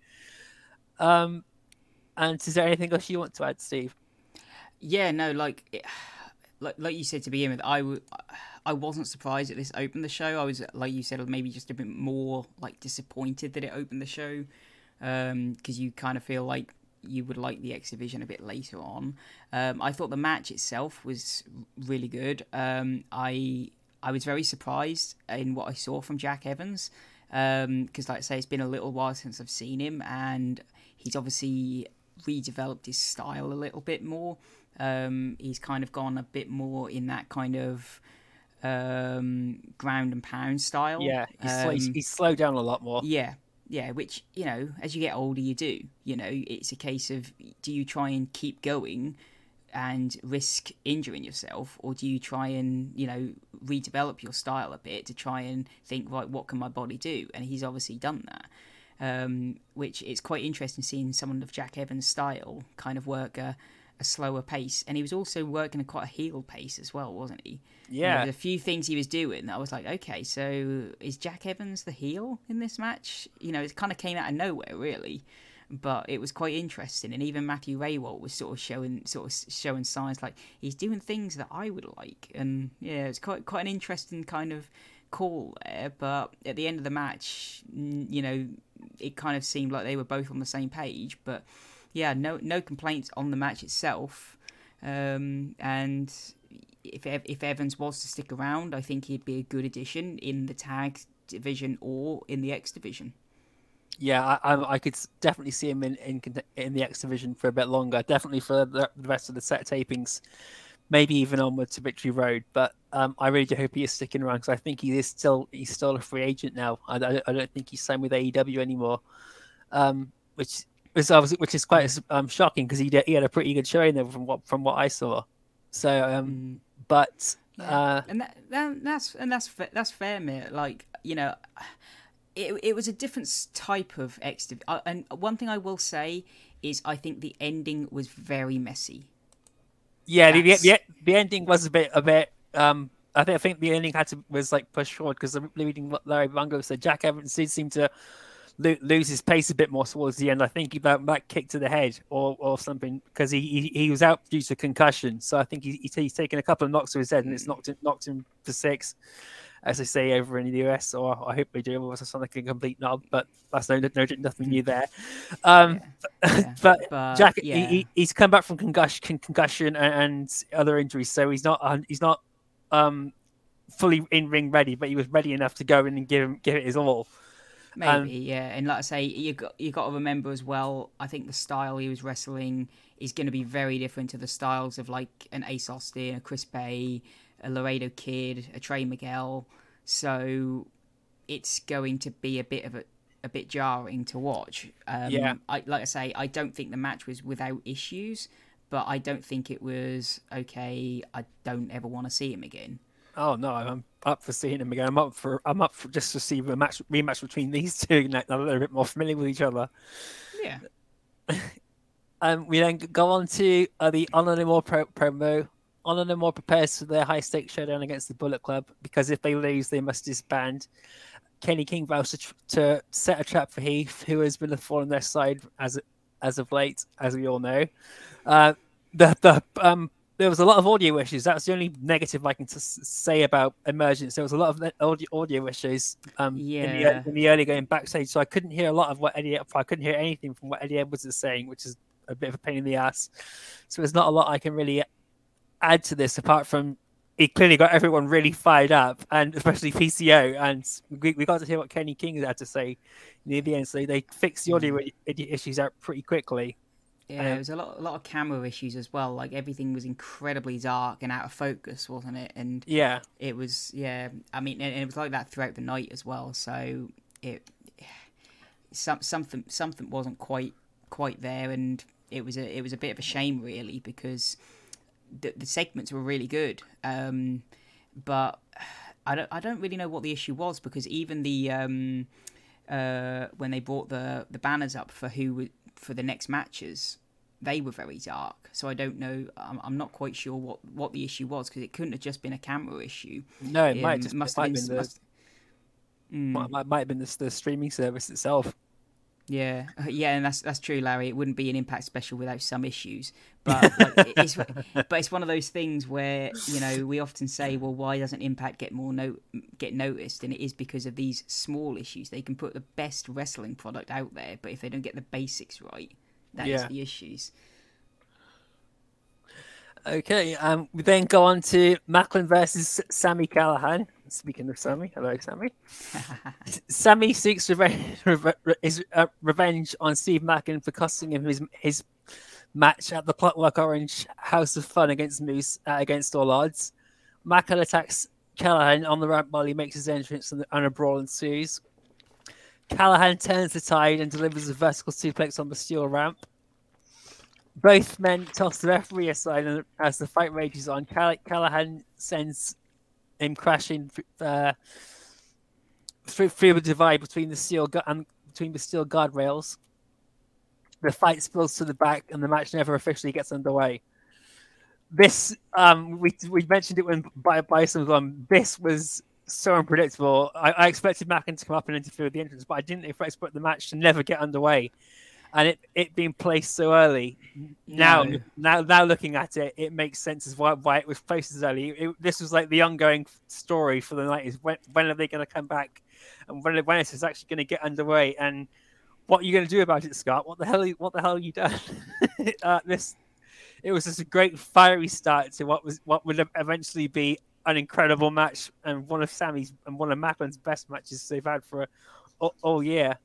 And is there anything else you want to add, Steve? Yeah, no, like you said to begin with, I wasn't surprised that this opened the show. I was, like you said, maybe just a bit more like disappointed that it opened the show, because you kind of feel like you would like the X Division a bit later on. I thought the match itself was really good. I was very surprised in what I saw from Jack Evans, because like I say, it's been a little while since I've seen him, and he's obviously redeveloped his style a little bit more. He's kind of gone a bit more in that kind of ground and pound style. Yeah, he's slowed down a lot more. Yeah, which, you know, as you get older, you do. You know, it's a case of, do you try and keep going and risk injuring yourself, or do you try and, you know, redevelop your style a bit to try and think, right, what can my body do? And he's obviously done that. Which it's quite interesting seeing someone of Jack Evans' style kind of work a slower pace, and he was also working at quite a heel pace as well, wasn't he? Yeah, there was a few things he was doing that I was like, okay, so is Jack Evans the heel in this match? You know, it kind of came out of nowhere, really, but it was quite interesting. And even Matthew Raywalt was sort of showing signs like he's doing things that I would like, and yeah, it's quite an interesting kind of call there. But at the end of the match, you know, it kind of seemed like they were both on the same page. But yeah, no complaints on the match itself. And if Evans was to stick around, I think he'd be a good addition in the tag division or in the X division. Yeah, I could definitely see him in the X division for a bit longer. Definitely for the rest of the set tapings, maybe even onward to Victory Road. But I really do hope he is sticking around, because I think he's still a free agent now. I don't think he's signed with AEW anymore, which is quite shocking, because he had a pretty good showing there from what I saw. So, but and that's fair, mate. Like, you know, it was a different type of X. And one thing I will say is, I think the ending was very messy. Yeah, the ending was a bit I think the ending was like pushed forward because I'm reading what Larry Bungo said. Jack Evans did seem to lose his pace a bit more towards the end. I think he that kick to the head or something because he was out due to concussion. So I think he's taken a couple of knocks to his head and it's knocked him for 6, as they say over in the US. Or I hope they do. Otherwise, I sound like a complete knob. But that's nothing new there. But Jack, he's come back from concussion and other injuries, so he's not fully in ring ready, but he was ready enough to go in and give it his all. Maybe, and like I say, you got to remember as well. I think the style he was wrestling is going to be very different to the styles of like an Ace Austin, a Chris Bay, a Laredo Kid, a Trey Miguel. So it's going to be a bit jarring to watch. Like I say, I don't think the match was without issues, but I don't think it was okay. I don't ever want to see him again. Oh no, I'm up for seeing him again. I'm up for just to see a rematch between these two. Now they're a little bit more familiar with each other. Yeah. We then go on to the Honor No More promo. Honor No More prepares for their high stakes showdown against the Bullet Club because if they lose, they must disband. Kenny King vows to set a trap for Heath, who has been a thorn on their side as of late, as we all know. There was a lot of audio issues. That's the only negative I can say about Emergence. There was a lot of audio issues in the early going backstage, so I couldn't hear a lot of what I couldn't hear anything from what Eddie Edwards is saying, which is a bit of a pain in the ass. So there's not a lot I can really add to this apart from he clearly got everyone really fired up, and especially PCO. And we got to hear what Kenny King had to say near the end. So they fixed the audio issues out pretty quickly. Yeah, there was a lot of camera issues as well. Like everything was incredibly dark and out of focus, wasn't it? And it was. I mean, and it was like that throughout the night as well. So something wasn't quite there, and it was a bit of a shame really because the segments were really good. But I don't really know what the issue was because even the when they brought the banners up for for the next matches, they were very dark. So I don't know. I'm not quite sure what the issue was because it couldn't have just been a camera issue. No, it might have been the streaming service itself. Yeah, and that's true, Larry. It wouldn't be an Impact special without some issues. But it's one of those things where we often say, well, why doesn't Impact get noticed? And it is because of these small issues. They can put the best wrestling product out there, but if they don't get the basics right, that is the issues. Okay, we then go on to Macklin versus Sami Callihan. Speaking of Sami, hello Sami. Sami seeks revenge on Steve Macklin for costing him his match at the Clockwork Orange House of Fun against Moose against all odds. Macklin attacks Callihan on the ramp while he makes his entrance and a brawl ensues. Callihan turns the tide and delivers a vertical suplex on the steel ramp. Both men toss the referee aside, and as the fight rages on, Callihan sends him crashing through the divide between the steel guardrails. The fight spills to the back, and the match never officially gets underway. This we mentioned it when Bison was on. This was so unpredictable. I expected Macklin to come up and interfere with the entrance, but I didn't expect the match to never get underway. And it being placed so early, now looking at it, it makes sense as why it was placed as early. This was like the ongoing story for the night: is when are they going to come back, and when is this actually going to get underway? And what are you going to do about it, Scott? What the hell have you done? It was just a great fiery start to what would eventually be an incredible match and one of Sami's and one of Macklin's best matches they've had for all year.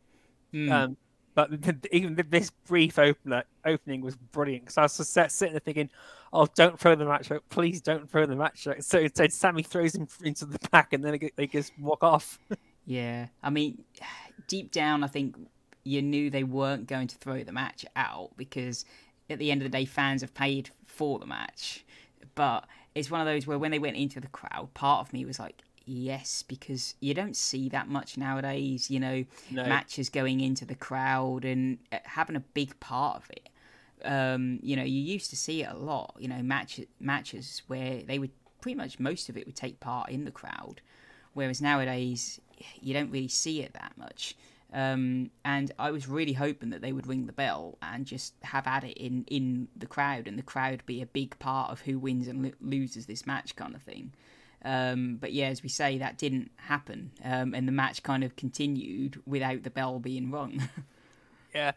But even this brief opening was brilliant because I was just sitting there thinking, "Oh, don't throw the match out! Please don't throw the match out!" So Sami throws him into the back, and then they just walk off. Yeah, I mean, deep down, I think you knew they weren't going to throw the match out because at the end of the day, fans have paid for the match. But it's one of those where when they went into the crowd, part of me was like, yes, because you don't see that much nowadays, matches going into the crowd and having a big part of it. You used to see it a lot, matches where they would pretty much most of it would take part in the crowd, whereas nowadays you don't really see it that much. And I was really hoping that they would ring the bell and just have at it in the crowd, and the crowd be a big part of who wins and loses this match kind of thing. But yeah, as we say, that didn't happen, and the match kind of continued without the bell being rung. Yeah.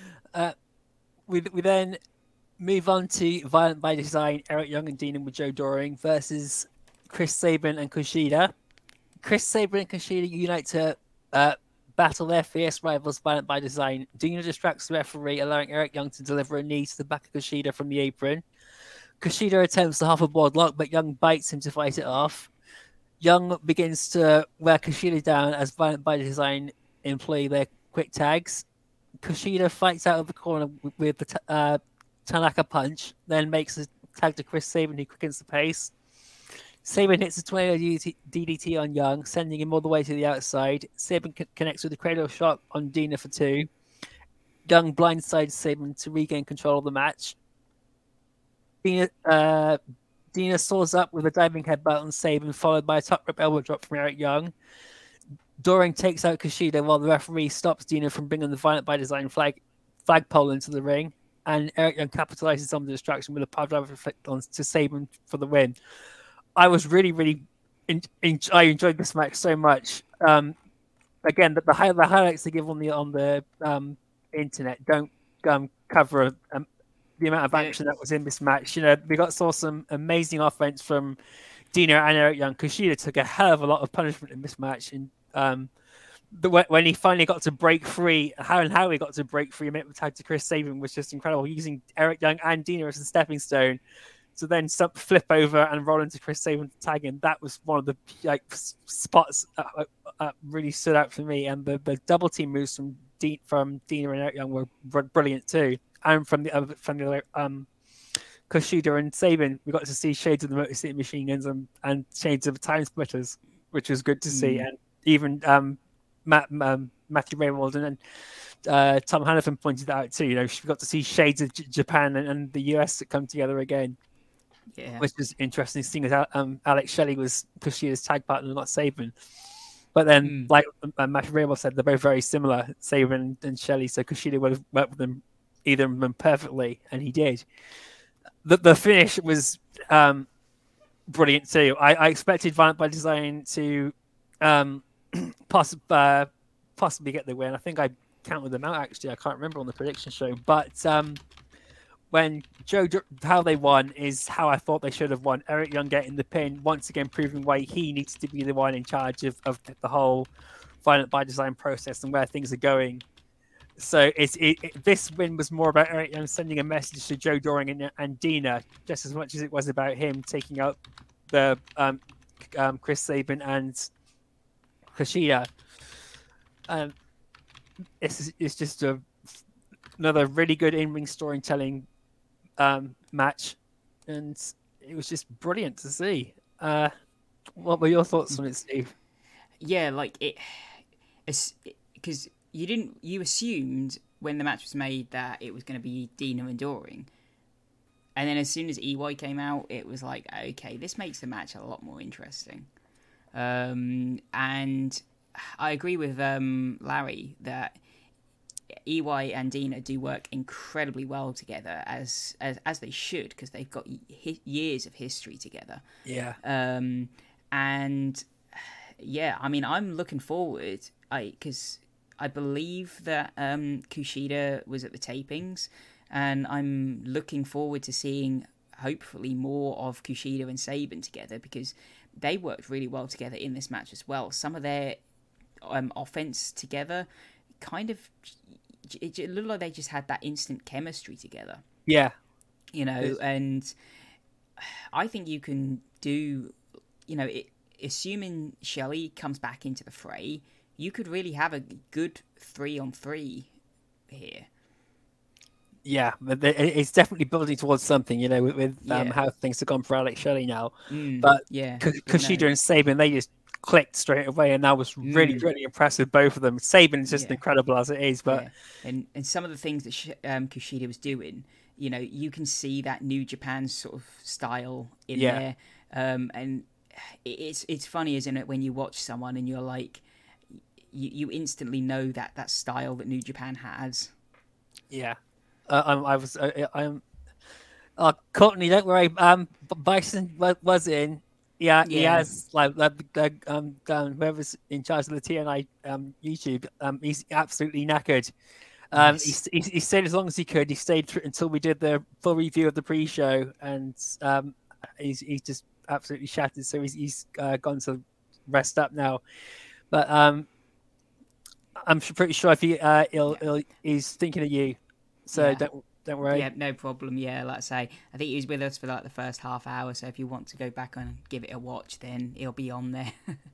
We then move on to Violent by Design, Eric Young and Dean with Joe Doring versus Chris Sabin and Kushida. Chris Sabin and Kushida unite to battle their fierce rivals, Violent by Design. Dina distracts the referee, allowing Eric Young to deliver a knee to the back of Kushida from the apron. Kushida attempts the hoverboard lock, but Young bites him to fight it off. Young begins to wear Kushida down as Violent by Design employ their quick tags. Kushida fights out of the corner with the Tanaka punch, then makes a tag to Chris Sabin, who quickens the pace. Sabin hits a tornado DDT on Young, sending him all the way to the outside. Sabin connects with a cradle shot on Dina for 2. Young blindsides Sabin to regain control of the match. Dina soars up with a diving headbutt on Sabin, followed by a top rope elbow drop from Eric Young. Doring takes out Kushida while the referee stops Dina from bringing the Violent by Design flagpole into the ring. And Eric Young capitalizes on the distraction with a power driver on to Sabin for the win. I was really I enjoyed this match so much. Again, the highlights they give on the internet don't cover the amount of action that was in this match. You know, saw some amazing offense from Dina and Eric Young. Kushida took a hell of a lot of punishment in this match, and when he finally got to break free, how he got to break free and make the tag to Chris Sabin was just incredible. Using Eric Young and Dina as a stepping stone to then flip over and roll into Chris Sabin to tag him. That was one of the spots that really stood out for me. And the double team moves from Dina and Eric Young were brilliant too. And from the other Kushida and Sabin, we got to see shades of the Motor City Machine Guns and shades of Time Splitters, which was good to see. And even Matthew Raymond and Tom Hannafin pointed that out too. You know, we got to see shades of Japan and the US that come together again. Yeah. Which is interesting, seeing as Alex Shelley was Kushida's tag partner, not Sabin. But then, like Matthew Raymond said, they're both very similar, Sabin and Shelley. So Kushida would have worked with them, either of them perfectly, and he did. The finish was brilliant too. I expected Violent by Design to possibly get the win. I think I counted them out actually. I can't remember on the prediction show, but when how they won is how I thought they should have won. Eric Young getting the pin, once again proving why he needs to be the one in charge of the whole Violent by Design process and where things are going. So this win was more about Eric Young sending a message to Joe Doring and Dina, just as much as it was about him taking out the Chris Sabin and Kushida. It's just another really good in-ring storytelling match, and it was just brilliant to see. What were your thoughts on it, Steve? Yeah, like it's because you assumed when the match was made that it was going to be Dina and Doring, and then as soon as EY came out, it was like, okay, this makes the match a lot more interesting. And I agree with Larry that EY and Dina do work incredibly well together, as they should, because they've got years of history together. Yeah. And yeah, I mean, I'm looking forward, because I believe that Kushida was at the tapings, and I'm looking forward to seeing hopefully more of Kushida and Sabin together, because they worked really well together in this match as well. Some of their offense together kind of, it looked like they just had that instant chemistry together. Yeah. You know, and I think you can do, you know, assuming Shelley comes back into the fray, you could really have a good 3-on-3 here. Yeah, but it's definitely building towards something, you know, with how things have gone for Alex Shelley now. But yeah, Kushida and Sabin, they just clicked straight away, and that was really, really impressive, both of them. Sabin is just incredible as it is, but and some of the things that Kushida was doing, you know, you can see that New Japan sort of style in there. And it's funny, isn't it, when you watch someone and you're like, you instantly know that style that New Japan has. Yeah. I'm. Courtney, don't worry. Bison was in. Yeah, he Yeah. has whoever's in charge of the TNI YouTube. He's absolutely knackered. Nice. He stayed as long as he could. He stayed until we did the full review of the pre-show, and he's just absolutely shattered. So he's gone to rest up now. But I'm pretty sure if he's thinking of you. So Yeah. don't worry. Yeah, no problem. Yeah, like I say, I think he was with us for like the first half hour. So if you want to go back and give it a watch, then he'll be on there.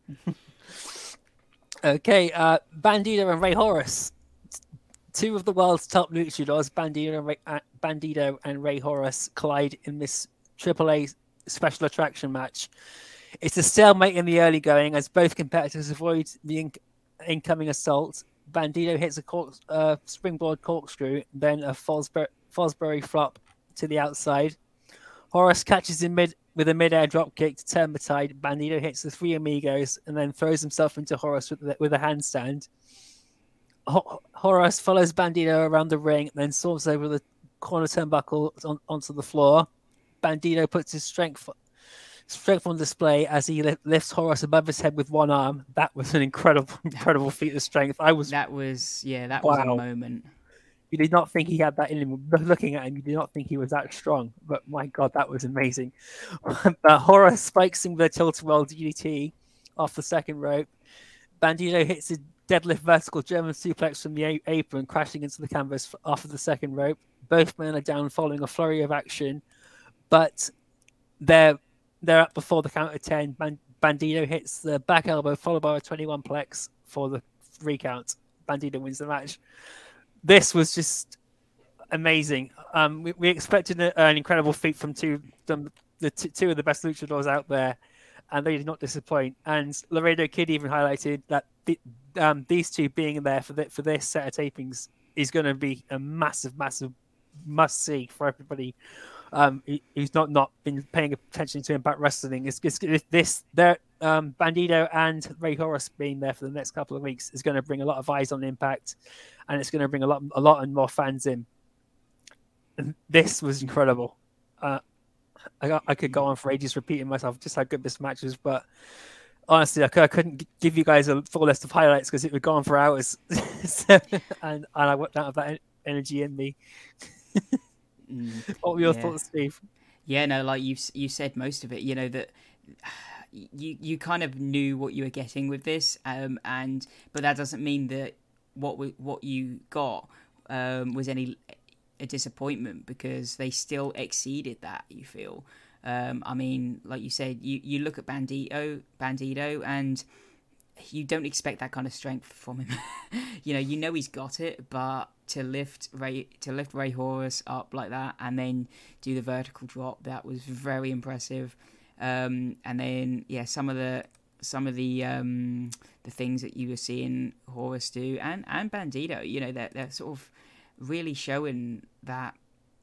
Okay, Bandito and Ray Horace, two of the world's top luchadors, Bandito and Ray Horace, collide in this AAA special attraction match. It's a stalemate in the early going as both competitors avoid the incoming assault. Bandito hits a springboard corkscrew, then a Fosbury flop to the outside. Horace catches him with a mid-air dropkick to turn the tide. Bandito hits the three amigos and then throws himself into Horace with a handstand. Horace follows Bandito around the ring, then swerves over the corner turnbuckle onto the floor. Bandito puts his strength on display as he lifts Horace above his head with one arm. That was an incredible feat of strength. That was a moment. You did not think he had that in him. Looking at him, you did not think he was that strong. But my God, that was amazing. Horace spikes him with a tilt-a-whirl DDT off the second rope. Bandito hits a deadlift vertical German suplex from the apron, crashing into the canvas off of the second rope. Both men are down following a flurry of action, but they're up before the count of 10. Bandito hits the back elbow, followed by a 21 plex for the 3 count. Bandito wins the match. This was just amazing. We expected an incredible feat from two of the best luchadors out there, and they did not disappoint. And Laredo Kid even highlighted that these two being there for this set of tapings is going to be a massive must see for everybody who's not been paying attention to Impact Wrestling. Bandito and Ray Horace being there for the next couple of weeks is going to bring a lot of eyes on Impact, and it's going to bring a lot more fans in. And this was incredible. I could go on for ages repeating myself just how good this match is, but honestly, I couldn't give you guys a full list of highlights because it would go on for hours. and I wouldn't have that energy in me. What were your thoughts, Steve? Yeah, no, like you said most of it. You know that you kind of knew what you were getting with this, but that doesn't mean that what you got was a disappointment, because they still exceeded that. You feel, I mean, like you said, you look at Bandito, and you don't expect that kind of strength from him. you know he's got it, but to lift Ray Horace up like that and then do the vertical drop, that was very impressive. And then some of the things that you were seeing Horace do and Bandito, they're sort of really showing that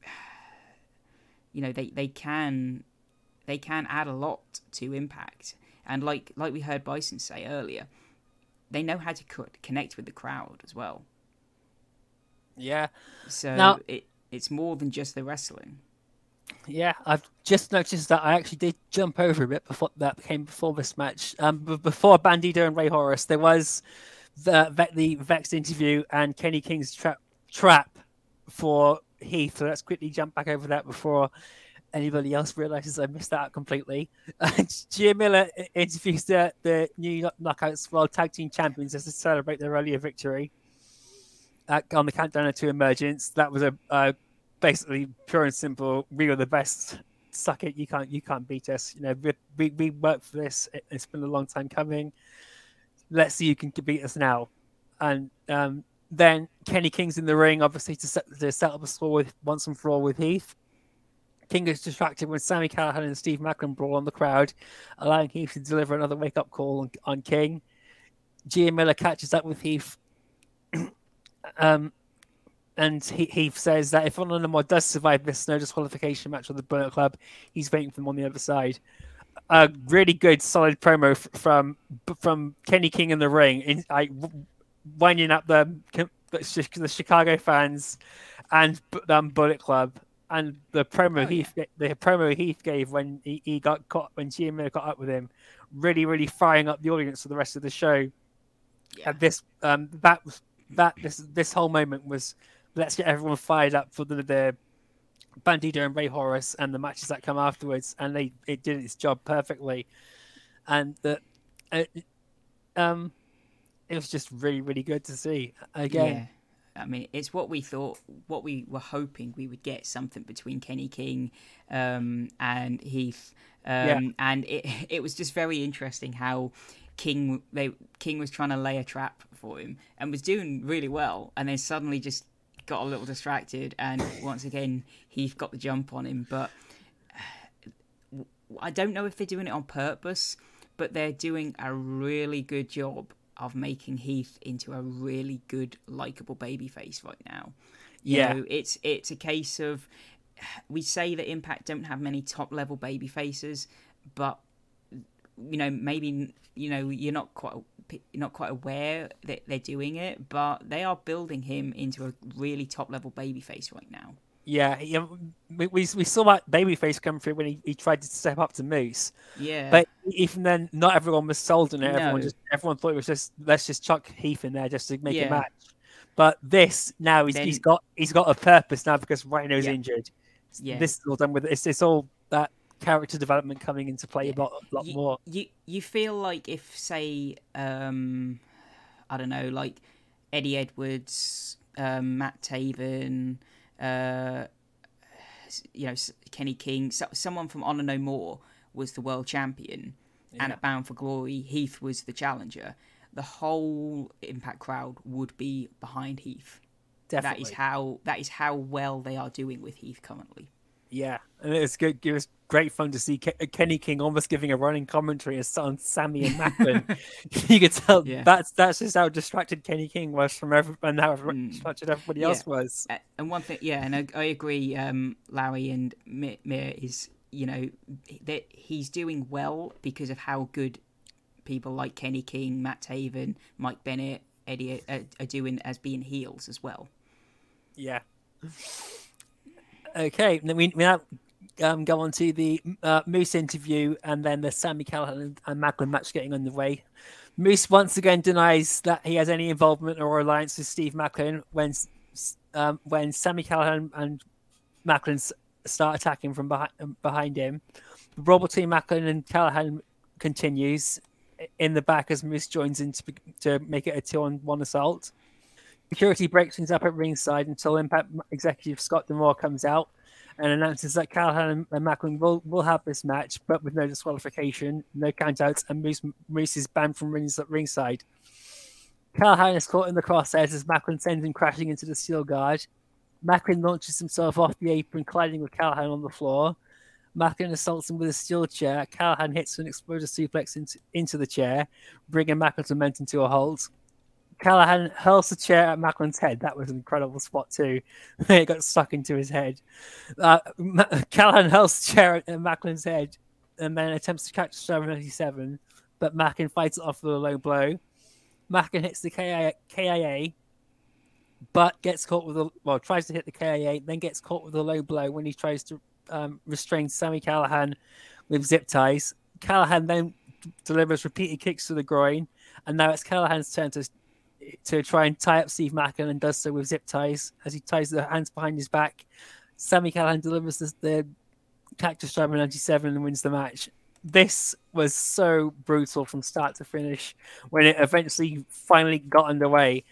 they can add a lot to Impact. And like we heard Bison say earlier, they know how to connect with the crowd as well. Yeah. So now, it's more than just the wrestling. Yeah, I've just noticed that I actually did jump over a bit before this match. Before Bandito and Ray Horace, there was the Vexed interview and Kenny King's trap for Heath. So let's quickly jump back over that before anybody else realizes I missed that out completely. Gia Miller interviews the new Knockouts World Tag Team Champions as to celebrate their earlier victory on the countdown to Emergence. That was a basically pure and simple. We were the best. Suck it. You can't beat us. We worked for this. It's been a long time coming. Let's see who can beat us now. And then Kenny King's in the ring, obviously to set up a score once and for all with Heath. King is distracted when Sami Callihan and Steve Macklin brawl on the crowd, allowing Heath to deliver another wake-up call on King. Gia Miller catches up with Heath, and Heath says that if Onanamor does survive this no disqualification match with the Bullet Club, he's waiting for them on the other side. a really good, solid promo from Kenny King in the ring, winding up the Chicago fans and Bullet Club, and the promo Heath gave when he got caught, when GMO got up with him, really firing up the audience for the rest of the show. Yeah. And this whole moment was, let's get everyone fired up for the Bandito and Ray Horace and the matches that come afterwards, and it did its job perfectly, and it was just really good to see again. Yeah. I mean, it's what we thought, what we were hoping we would get, something between Kenny King and Heath, and it was just very interesting how King was trying to lay a trap for him and was doing really well, and then suddenly just got a little distracted, and once again Heath got the jump on him. But I don't know if they're doing it on purpose, but they're doing a really good job of making Heath into a really good, likable babyface right now. You know, it's a case of, we say that Impact don't have many top level babyfaces, but maybe you're not quite aware that they're doing it, but they are building him into a really top level babyface right now. Yeah, we saw that babyface come through when he tried to step up to Moose. Yeah, but even then, not everyone was sold on it. No. Everyone thought it was just, let's just chuck Heath in there just to make a match. But this now he's got a purpose now because Rhino's injured. Yeah, this is all done with it. It's all that character development coming into play a lot more. You feel like if, say, I don't know, like Eddie Edwards, Matt Taven, Kenny King, someone from Honor No More was the world champion, and at Bound for Glory, Heath was the challenger, the whole Impact crowd would be behind Heath. Definitely. That is how well they are doing with Heath currently. Yeah, and it's good. It was great fun to see Kenny King almost giving a running commentary on Sammy and Macklin. You could tell that's just how distracted Kenny King was from everyone, and how distracted everybody else was. And one thing, and I agree, Larry and Mir is, that he's doing well because of how good people like Kenny King, Matt Taven, Mike Bennett, Eddie are doing as being heels as well. Yeah. Okay, then we now go on to the Moose interview, and then the Sami Callihan and Macklin match getting underway. Moose once again denies that he has any involvement or alliance with Steve Macklin when Sami Callihan and Macklin start attacking from behind him. The brawl between Macklin and Callihan continues in the back as Moose joins in to make it a 2-on-1 assault. Security breaks things up at ringside until Impact executive Scott D'Amore comes out and announces that Callihan and Macklin will have this match, but with no disqualification, no countouts, and Moose is banned from ringside. Callihan is caught in the crosshairs as Macklin sends him crashing into the steel guard. Macklin launches himself off the apron, colliding with Callihan on the floor. Macklin assaults him with a steel chair. Callihan hits an exploder suplex into the chair, bringing Macklin's momentum to a halt. Callihan hurls the chair at Macklin's head. That was an incredible spot too. It got stuck into his head. Callihan hurls the chair at Macklin's head and then attempts to catch the 797, but Macklin fights it off with a low blow. Macklin hits the KIA, but gets caught with tries to hit the KIA, then gets caught with a low blow when he tries to restrain Sami Callihan with zip ties. Callihan then delivers repeated kicks to the groin, and now it's Callahan's turn to try and tie up Steve Macklin, and does so with zip ties as he ties the hands behind his back. Sami Callihan delivers the Cactus Driver 97 and wins the match. This was so brutal from start to finish when it eventually finally got underway.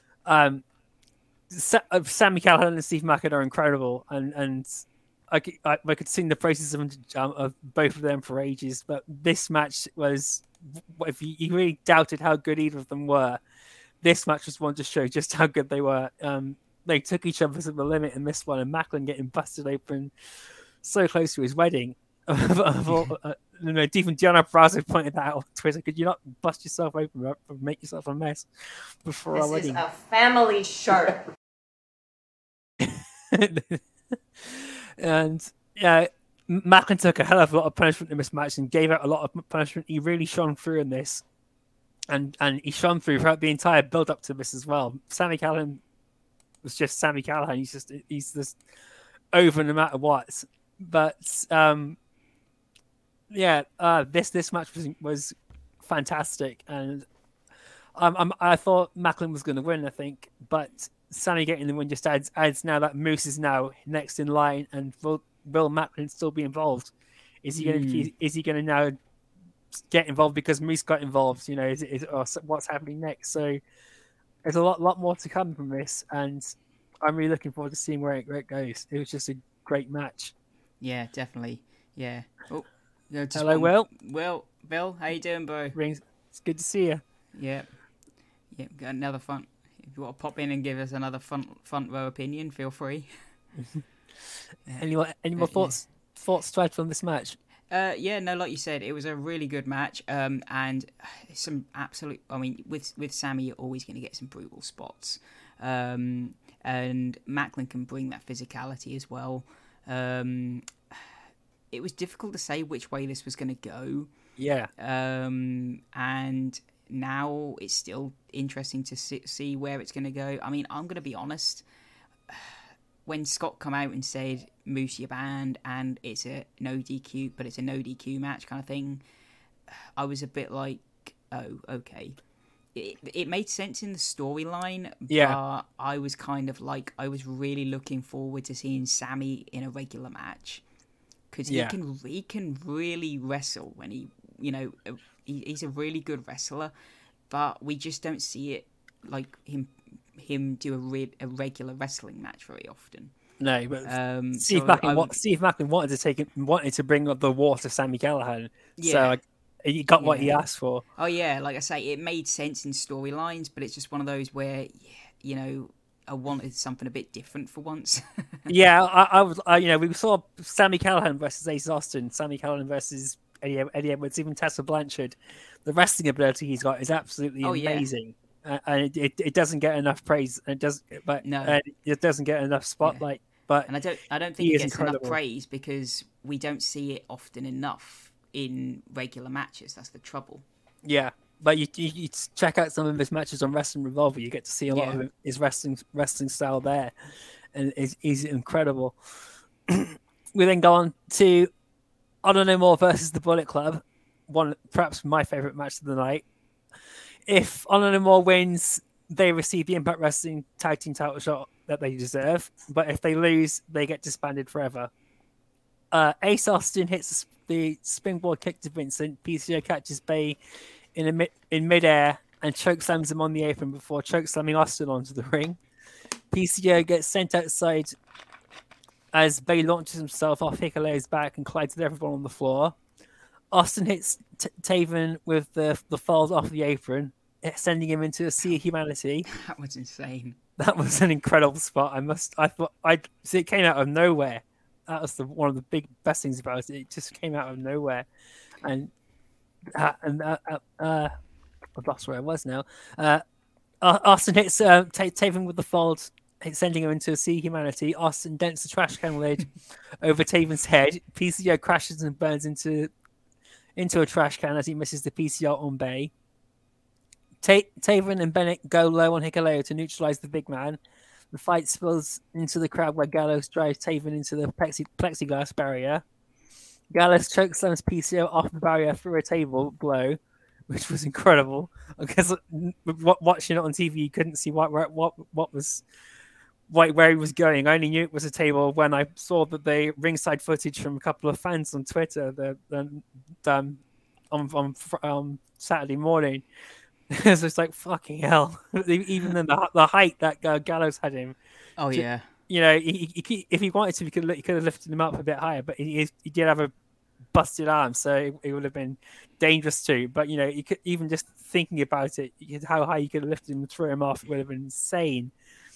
Sami Callihan and Steve Macklin are incredible, and I could sing the praises of both of them for ages, but this match was, if you really doubted how good either of them were, this match was one to show just how good they were. They took each other to the limit in this one, and Macklin getting busted open so close to his wedding. Even Gianna Prazo pointed that out on Twitter. Could you not bust yourself open or make yourself a mess before our wedding? This is a family show. And yeah, Macklin took a hell of a lot of punishment in this match and gave out a lot of punishment. He really shone through in this, and he shone through throughout the entire build up to this as well. Sami Callihan was just Sami Callihan. He's just over no matter what. But this match was fantastic, and I thought Macklin was going to win, I think, but Sami getting the win just adds now that Moose is now next in line, and will Macklin still be involved? Is he going to now get involved because Moose got involved? You know, what's happening next? So there's a lot more to come from this, and I'm really looking forward to seeing where it goes. It was just a great match. Yeah, definitely. Yeah. Oh, hello, Will. Will, Bill, how you doing, bro? It's good to see you. Yeah. Got another fun. If you want to pop in and give us another front row opinion, feel free. Any more thoughts to add from this match? Like you said, it was a really good match, and some absolute. I mean, with Sami, you're always going to get some brutal spots, and Macklin can bring that physicality as well. It was difficult to say which way this was going to go. Yeah. And now it's still interesting to see where it's going to go. I mean, I'm going to be honest. When Scott come out and said Moose your band and it's a no DQ, but it's a no DQ match kind of thing, I was a bit like, oh, okay. It made sense in the storyline, but I was kind of like, I was really looking forward to seeing Sami in a regular match, because he can really wrestle when he's a really good wrestler, but we just don't see it like him do a regular wrestling match very often. No, but Steve Macklin wanted to bring up the war to Sami Callihan, so he got what he asked for. Oh yeah, like I say, it made sense in storylines, but it's just one of those where I wanted something a bit different for once. We saw Sami Callihan versus Ace Austin, Sami Callihan versus Eddie Edwards, even Tessa Blanchard. The wrestling ability he's got is absolutely amazing. And it doesn't get enough praise. It doesn't get enough spotlight. But I don't think it gets enough praise because we don't see it often enough in regular matches. That's the trouble. Yeah, but you check out some of his matches on Wrestling Revolver. You get to see a lot of his wrestling style there, and he's incredible. We then go on to Honor No More versus the Bullet Club. Perhaps my favorite match of the night. If Honor No More wins, they receive the Impact Wrestling Tag Team title shot that they deserve. But if they lose, they get disbanded forever. Ace Austin hits the springboard kick to Vincent. PCO catches Bay in midair and chokeslams him on the apron before chokeslamming Austin onto the ring. PCO gets sent outside as Bay launches himself off Hikuleo's back and collides with everyone on the floor. Austin hits Taven with the falls off the apron, sending him into a sea of humanity. That was insane. That was an incredible spot. It came out of nowhere. That was one of the best things about it. It just came out of nowhere, and I've lost where I was now. Austin hits Taven with the fold, sending him into a sea of humanity. Austin dents the trash can lid over Taven's head. PCO crashes and burns into a trash can as he misses the PCR on Bay. Taven and Bennett go low on Hikuleo to neutralize the big man. The fight spills into the crowd where Gallows drives Taven into the plexiglass barrier. Gallows chokeslams PCO off the barrier through a table blow, which was incredible. I guess watching it on TV, you couldn't see where he was going. I only knew it was a table when I saw the ringside footage from a couple of fans on Twitter on Saturday morning. So it's like, fucking hell. Even in the height that Gallows had him. Oh, yeah. If he wanted to, he could have lifted him up a bit higher, but he did have a busted arm, so it would have been dangerous too. But, you could, even just thinking about it, how high you could have lifted him and throw him off, it would have been insane.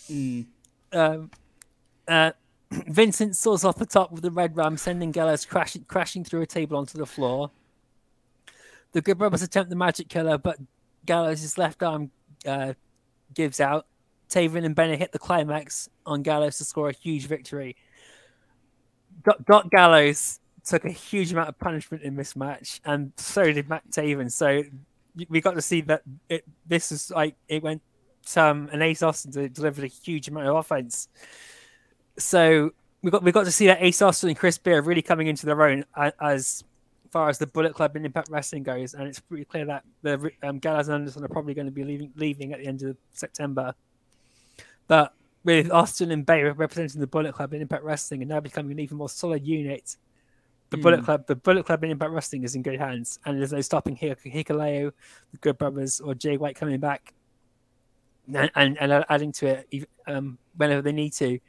Vincent soars off the top with the red ram, sending Gallows crashing through a table onto the floor. The Good Brothers attempt the Magic Killer, but Gallows' left arm gives out. Taven and Bennett hit the climax on Gallows to score a huge victory. Doc Gallows took a huge amount of punishment in this match, and so did Matt Taven. So we got to see that this is like it went and Ace Austin delivered a huge amount of offense. So we got to see that Ace Austin and Chris Beer really coming into their own as far as the Bullet Club and Impact Wrestling goes, and it's pretty clear that the Gallows and Anderson are probably going to be leaving at the end of September. But with Austin and Bay representing the Bullet Club and Impact Wrestling and now becoming an even more solid unit, the Bullet Club and Impact Wrestling is in good hands, and there's no stopping Hikuleo, the Good Brothers, or Jay White coming back and adding to it whenever they need to.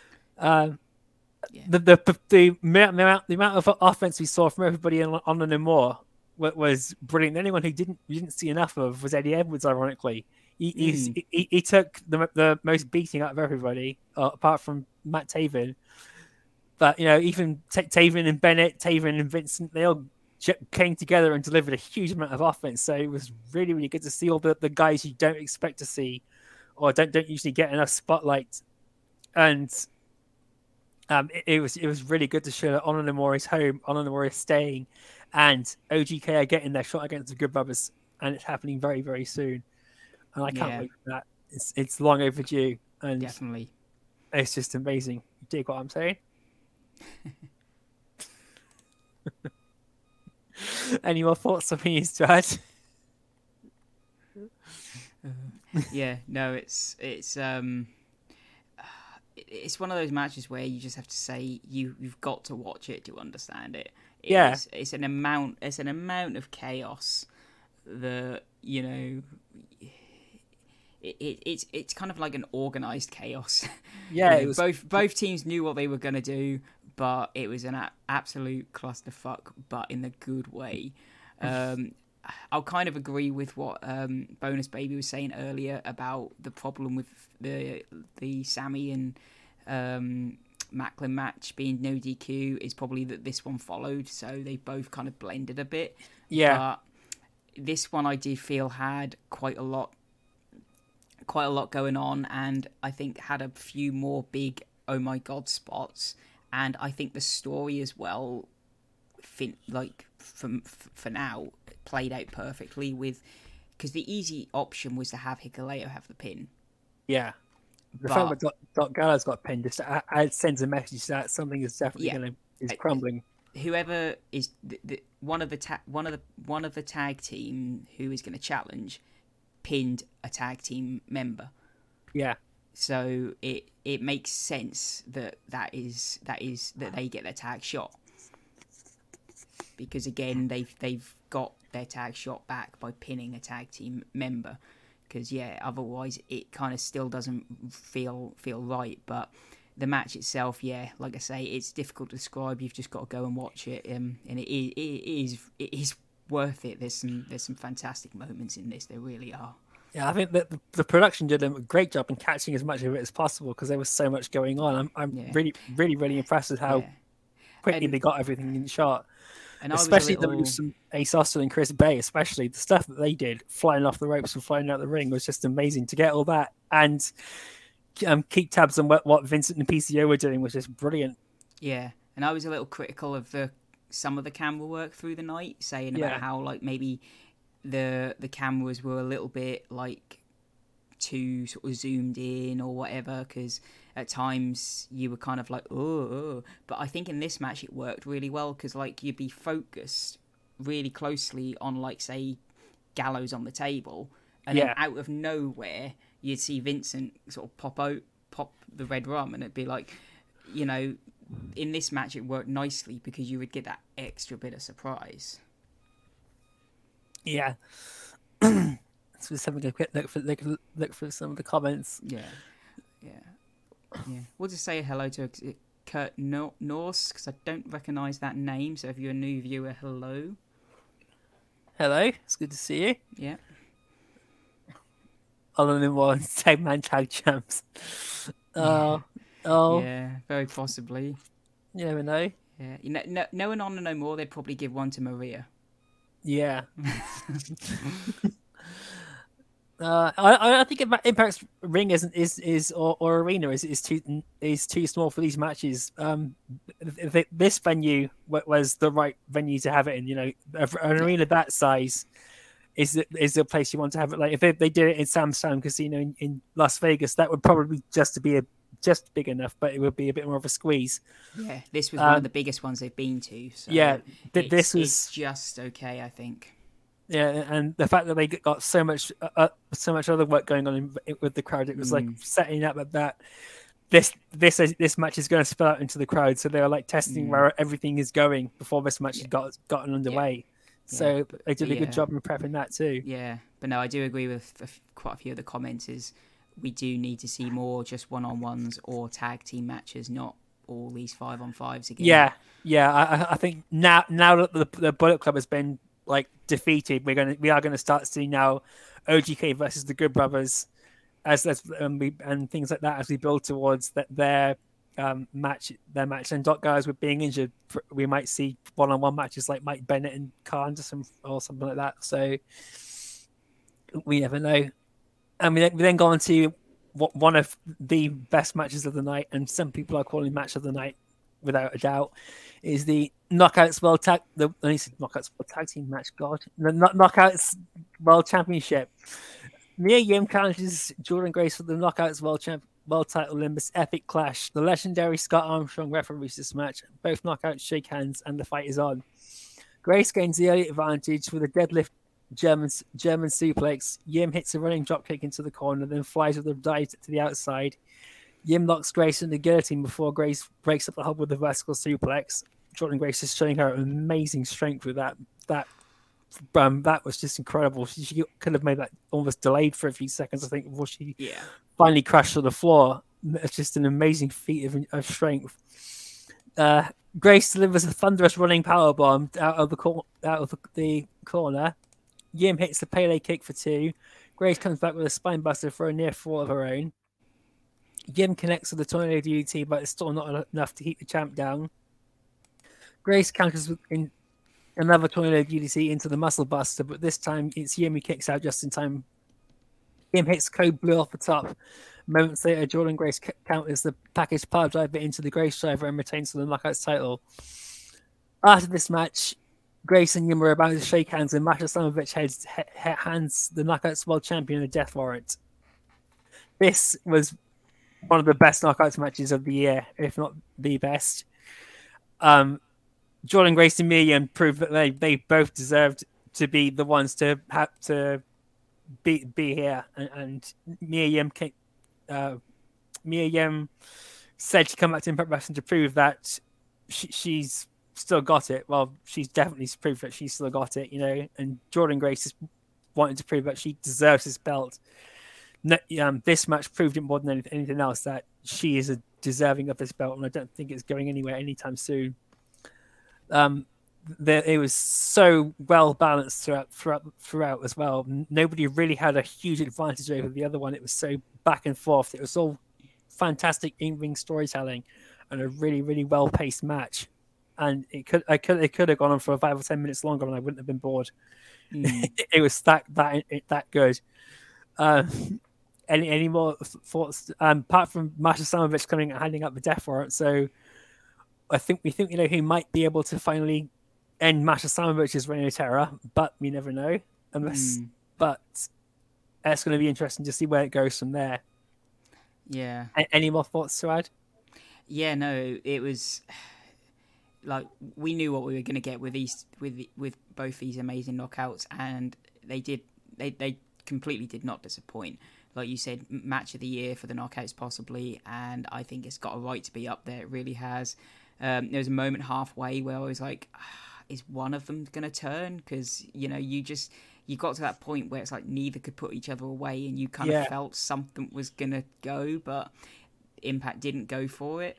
The amount of offense we saw from everybody on the Namor was brilliant. Anyone who didn't see enough of was Eddie Edwards. Ironically, he took the most beating out of everybody, apart from Matt Taven. But even Taven and Bennett, Taven and Vincent, they all came together and delivered a huge amount of offense. So it was really, really good to see all the guys you don't expect to see, or don't usually get enough spotlight. And it was really good to show that Honor Namor is home, Honor Namor is staying, and OGK are getting their shot against the Good Brothers, and it's happening very, very soon. And I can't wait for that. It's long overdue, and definitely, it's just amazing. You dig what I'm saying? Any more thoughts or opinions to add? It's one of those matches where you just have to say you've got to watch it to understand it. It's an amount of chaos that it's kind of like an organized chaos. Yeah, it was... both teams knew what they were going to do, but it was an absolute clusterfuck, but in the good way. I'll kind of agree with what Bonus Baby was saying earlier about the problem with the Sammy and Macklin match being no DQ is probably that this one followed, so they both kind of blended a bit. Yeah. But this one I did feel had quite a lot going on, and I think had a few more big oh my god spots, and I think the story as well, for now, played out perfectly because the easy option was to have Hikuleo have the pin. Yeah. The fact that Doc Gallows got pinned just sends a message that something is definitely is crumbling. Whoever is one of the tag team who is going to challenge pinned a tag team member. Yeah. So it makes sense that they get their tag shot, because again they've got their tag shot back by pinning a tag team member. Because otherwise it kind of still doesn't feel right. But the match itself, like I say, it's difficult to describe. You've just got to go and watch it, and it is worth it. There's some fantastic moments in this. There really are. Yeah, I think that the production did a great job in catching as much of it as possible because there was so much going on. I'm really, really, really impressed with how quickly they got everything in shot. And especially the moves from Ace Austin and Chris Bay, especially the stuff that they did, flying off the ropes and flying out the ring, was just amazing. To get all that and keep tabs on what Vincent and PCO were doing was just brilliant. Yeah, and I was a little critical of some of the camera work through the night, saying about how like maybe the cameras were a little bit like too sort of zoomed in or whatever, because at times you were kind of like, oh. But I think in this match it worked really well, because like you'd be focused really closely on, like, say, Gallows on the table, and then out of nowhere you'd see Vincent sort of pop the red rum, and it'd be like, in this match it worked nicely because you would get that extra bit of surprise. Yeah. So let's have a quick look for some of the comments. Yeah. We'll just say hello to Kurt Norse, because I don't recognise that name. So if you're a new viewer, hello. Hello, it's good to see you. Yeah. Other than one tag man tag champs. Oh. Yeah, very possibly. You never know. Yeah, knowing Honor No More, they'd probably give one to Maria. Yeah. I think Impact's ring or arena is too small for these matches. This venue was the right venue to have it in. You know, an arena that size is the place you want to have it. Like if they did it in Samsung Casino in Las Vegas, that would probably just big enough, but it would be a bit more of a squeeze. Yeah, this was one of the biggest ones they've been to. So yeah, this was it's just okay, I think. Yeah, and the fact that they got so much other work going on with the crowd, it was like setting up that this match is going to spill out into the crowd. So they were like testing where everything is going before this match had gotten underway. Yeah. So they did a good job in prepping that too. Yeah, but no, I do agree with quite a few of the comments. Is we do need to see more just one-on-ones or tag team matches, not all these 5-on-5s again. Yeah. I think now that the Bullet Club has been like defeated, we are gonna start seeing now OGK versus the Good Brothers as and things like that as we build towards their match. And Doc guys with being injured, we might see one-on-one matches like Mike Bennett and Carl Anderson or something like that. So we never know. And we then go on to one of the best matches of the night, and some people are calling match of the night without a doubt, is the Knockouts World Tag Team match. God, the Knockouts World Championship. Mia Yim challenges Jordan Grace for the Knockouts World Title in this epic clash. The legendary Scott Armstrong referees this match. Both knockouts shake hands, and the fight is on. Grace gains the early advantage with a deadlift German suplex. Yim hits a running dropkick into the corner, then flies with a dive to the outside. Yim locks Grace in the guillotine before Grace breaks up the hub with a vertical suplex. Jordan Grace is showing her amazing strength with that. That was just incredible. She could have made that almost delayed for a few seconds, I think, before she finally crashed to the floor. It's just an amazing feat of strength. Grace delivers a thunderous running powerbomb out of the corner. Yim hits the Pele kick for 2. Grace comes back with a spine buster for a near fall of her own. Yim connects with the tornado DDT, but it's still not enough to keep the champ down. Grace counters with another tornado DDT into the muscle buster, but this time it's Yim who kicks out just in time. Yim hits Code Blue off the top. Moments later, Jordan Grace counters the package pile driver into the Grace driver and retains the Knockouts title. After this match, Grace and Yim were about to shake hands when Masha Slamovich hands the Knockouts World Champion a death warrant. This was one of the best Knockouts matches of the year, if not the best. Jordan Grace and Mia Yim proved that they both deserved to be the ones to have to be here, and Mia Yim said she'd come back to Impact Wrestling to prove that she's still got it. Well, she's definitely proved that she's still got it, you know. And Jordan Grace is wanting to prove that she deserves this belt. This match proved it more than anything else that she is deserving of this belt, and I don't think it's going anywhere anytime soon. It was so well balanced throughout as well. Nobody really had a huge advantage over the other one. It was so back and forth. It was all fantastic in-ring storytelling and a really, really well-paced match. And it could have gone on for 5 or 10 minutes longer, and I wouldn't have been bored. It was that good. Any more thoughts? Apart from Masha Slamovich coming and handing up the death warrant, so we think you know who might be able to finally end Masha Slamovich's reign of terror, but we never know. But it's going to be interesting to see where it goes from there. Yeah. Any more thoughts to add? Yeah, no, it was like we knew what we were going to get with both these amazing knockouts, and they completely did not disappoint. Like you said, match of the year for the knockouts possibly, and I think it's got a right to be up there. It really has. There was a moment halfway where I was like, is one of them going to turn? Because, you know, you got to that point where it's like neither could put each other away, and you kind of felt something was going to go, but Impact didn't go for it.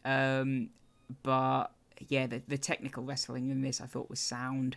But yeah, the technical wrestling in this I thought was sound.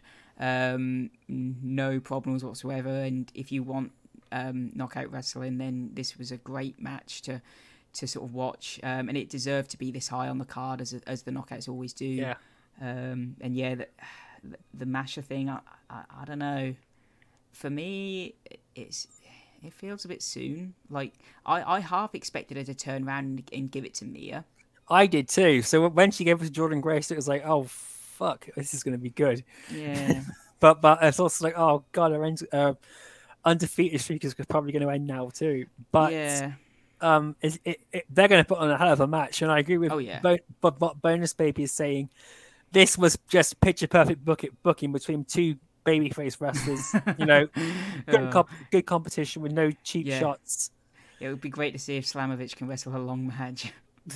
No problems whatsoever, and if you want knockout wrestling, then this was a great match to sort of watch, and it deserved to be this high on the card as the knockouts always do. Yeah. And yeah, the Masha thing, I don't know. For me, it feels a bit soon. Like I half expected her to turn around and give it to Mia. I did too. So when she gave it to Jordan Grace, it was like, oh fuck, this is going to be good. Yeah. But it's also like, oh god, her undefeated streak is probably going to end now too. But yeah. they're going to put on a hell of a match, and I agree with. Oh, yeah. But what Bonus Baby is saying, this was just picture perfect booking between two babyface wrestlers. You know, good competition with no cheap shots. It would be great to see if Slamovich can wrestle a long match.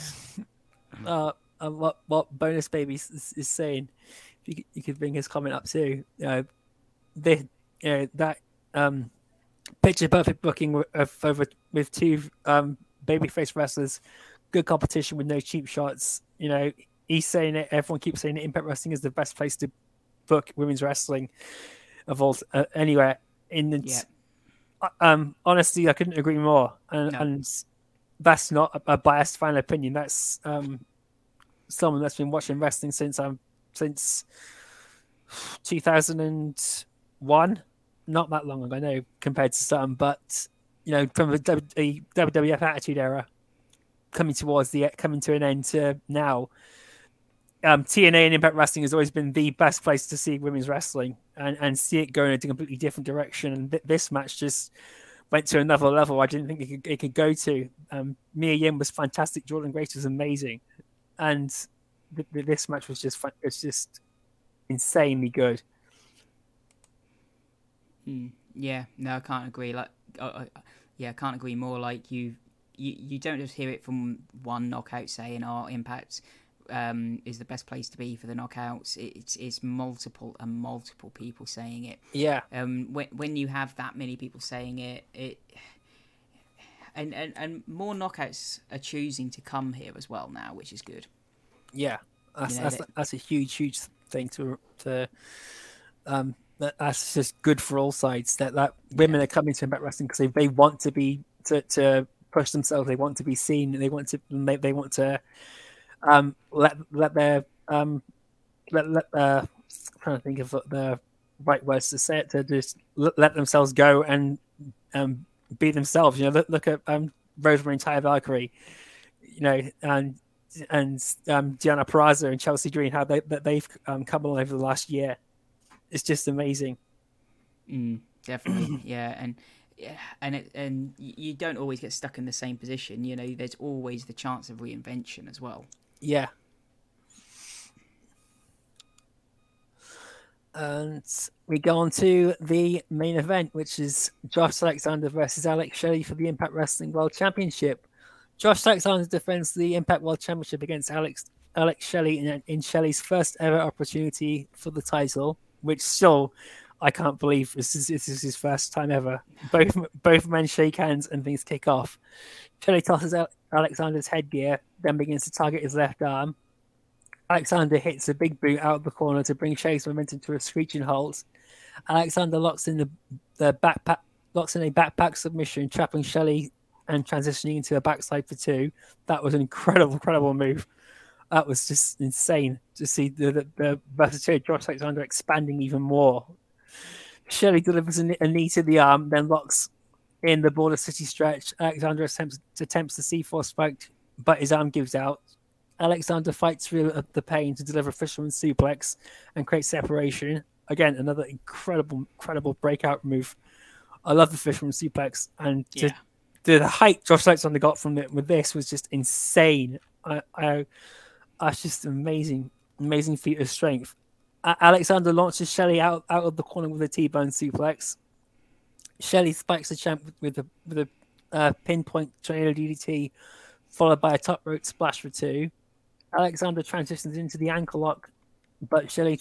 What Bonus Baby is saying, you could bring his comment up too. That picture perfect booking with two babyface wrestlers, good competition with no cheap shots. You know, he's saying it. Everyone keeps saying that Impact Wrestling is the best place to book women's wrestling of all anywhere in the. Honestly, I couldn't agree more, and that's not a biased fan opinion. That's someone that's been watching wrestling since 2001. Not that long ago, I know, compared to some, but you know, from the WWF Attitude Era coming to an end to now, TNA and Impact Wrestling has always been the best place to see women's wrestling and see it going in a completely different direction. And this match just went to another level I didn't think it could go to. Mia Yim was fantastic. Jordan Grace was amazing, and this match was just insanely good. Yeah, no, I can't agree. Like, I can't agree more. Like you don't just hear it from one knockout saying, "Oh, Impact is the best place to be for the knockouts." It's multiple people saying it. Yeah. When you have that many people saying it, and more knockouts are choosing to come here as well now, which is good. Yeah, that's a huge thing to that's just good for all sides. That women are coming to Impact Wrestling because they want to be to push themselves. They want to be seen. They want to let their trying to think of the right words to say it, to just let themselves go and be themselves. You know, look at Rosemary and Taya Valkyrie. You know, and Deonna Purrazzo and Chelsea Green, how they've come along over the last year. It's just amazing. Definitely, yeah, and you don't always get stuck in the same position. You know, there's always the chance of reinvention as well. Yeah. And we go on to the main event, which is Josh Alexander versus Alex Shelley for the Impact Wrestling World Championship. Josh Alexander defends the Impact World Championship against Alex Shelley in Shelley's first ever opportunity for the title, which still I can't believe this is his first time ever. Both men shake hands and things kick off. Shelley tosses out Alexander's headgear, then begins to target his left arm. Alexander hits a big boot out of the corner to bring Shelley's momentum to a screeching halt. Alexander locks in a backpack submission, trapping Shelley and transitioning into a backside for two. That was an incredible move. That was just insane to see the versatility of Josh Alexander expanding even more. Shelley delivers a knee to the arm, then locks in the Border City stretch. Alexander attempts the C4 spike, but his arm gives out. Alexander fights through the pain to deliver a fisherman suplex and create separation. Again, another incredible breakout move. I love the fisherman suplex, and the height Josh Alexander got from it with this was just insane. That's just amazing feat of strength. Alexander launches Shelley out of the corner with a T-bone suplex. Shelley spikes the champ with a pinpoint tornado DDT, followed by a top rope splash for two. Alexander transitions into the ankle lock, but Shelley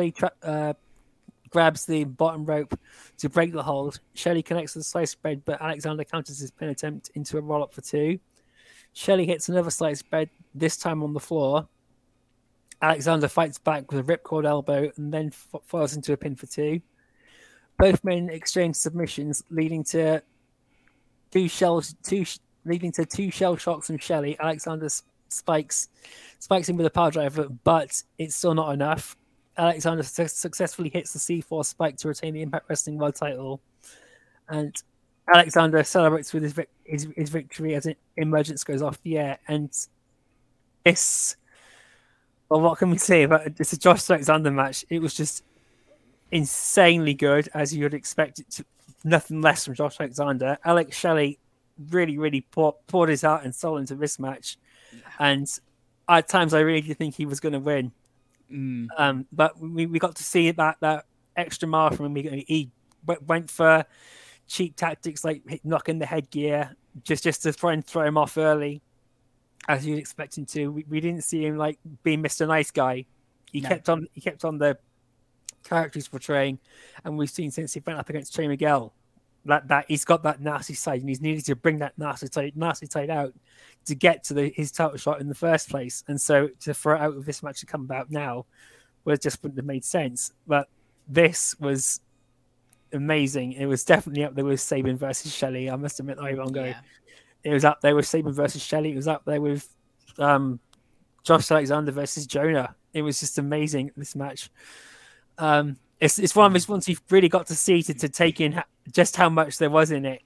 grabs the bottom rope to break the hold. Shelley connects with the slice spread, but Alexander counters his pin attempt into a roll-up for two. Shelley hits another slice spread, this time on the floor. Alexander fights back with a ripcord elbow and then falls into a pin for two. Both men exchange submissions, leading to two shell shocks from Shelley. Alexander spikes him with a power driver, but it's still not enough. Alexander successfully hits the C4 spike to retain the Impact Wrestling World title, and Alexander celebrates with his victory as Emergence goes off the air, and this. Well, what can we say about this? A Josh Alexander match. It was just insanely good, as you would expect it to. Nothing less from Josh Alexander. Alex Shelley really poured his heart and soul into this match, and at times I really did think he was going to win. But we got to see that extra mile from him. He went for cheap tactics like knocking the headgear just to try and throw him off early, as you'd expect him to. We didn't see him like being Mr. Nice Guy. He kept on the character he's portraying, and we've seen since he went up against Trey Miguel that he's got that nasty side, and he's needed to bring that nasty side out to get to his title shot in the first place. And so to throw it out of this match to come about now just wouldn't have made sense. But this was amazing. It was definitely up there with Sabin versus Shelley. I must admit, I won't go. Yeah. It was up there with Sabin versus Shelley. It was up there with Josh Alexander versus Jonah. It was just amazing, this match. It's one of those ones you've really got to see to take in just how much there was in it.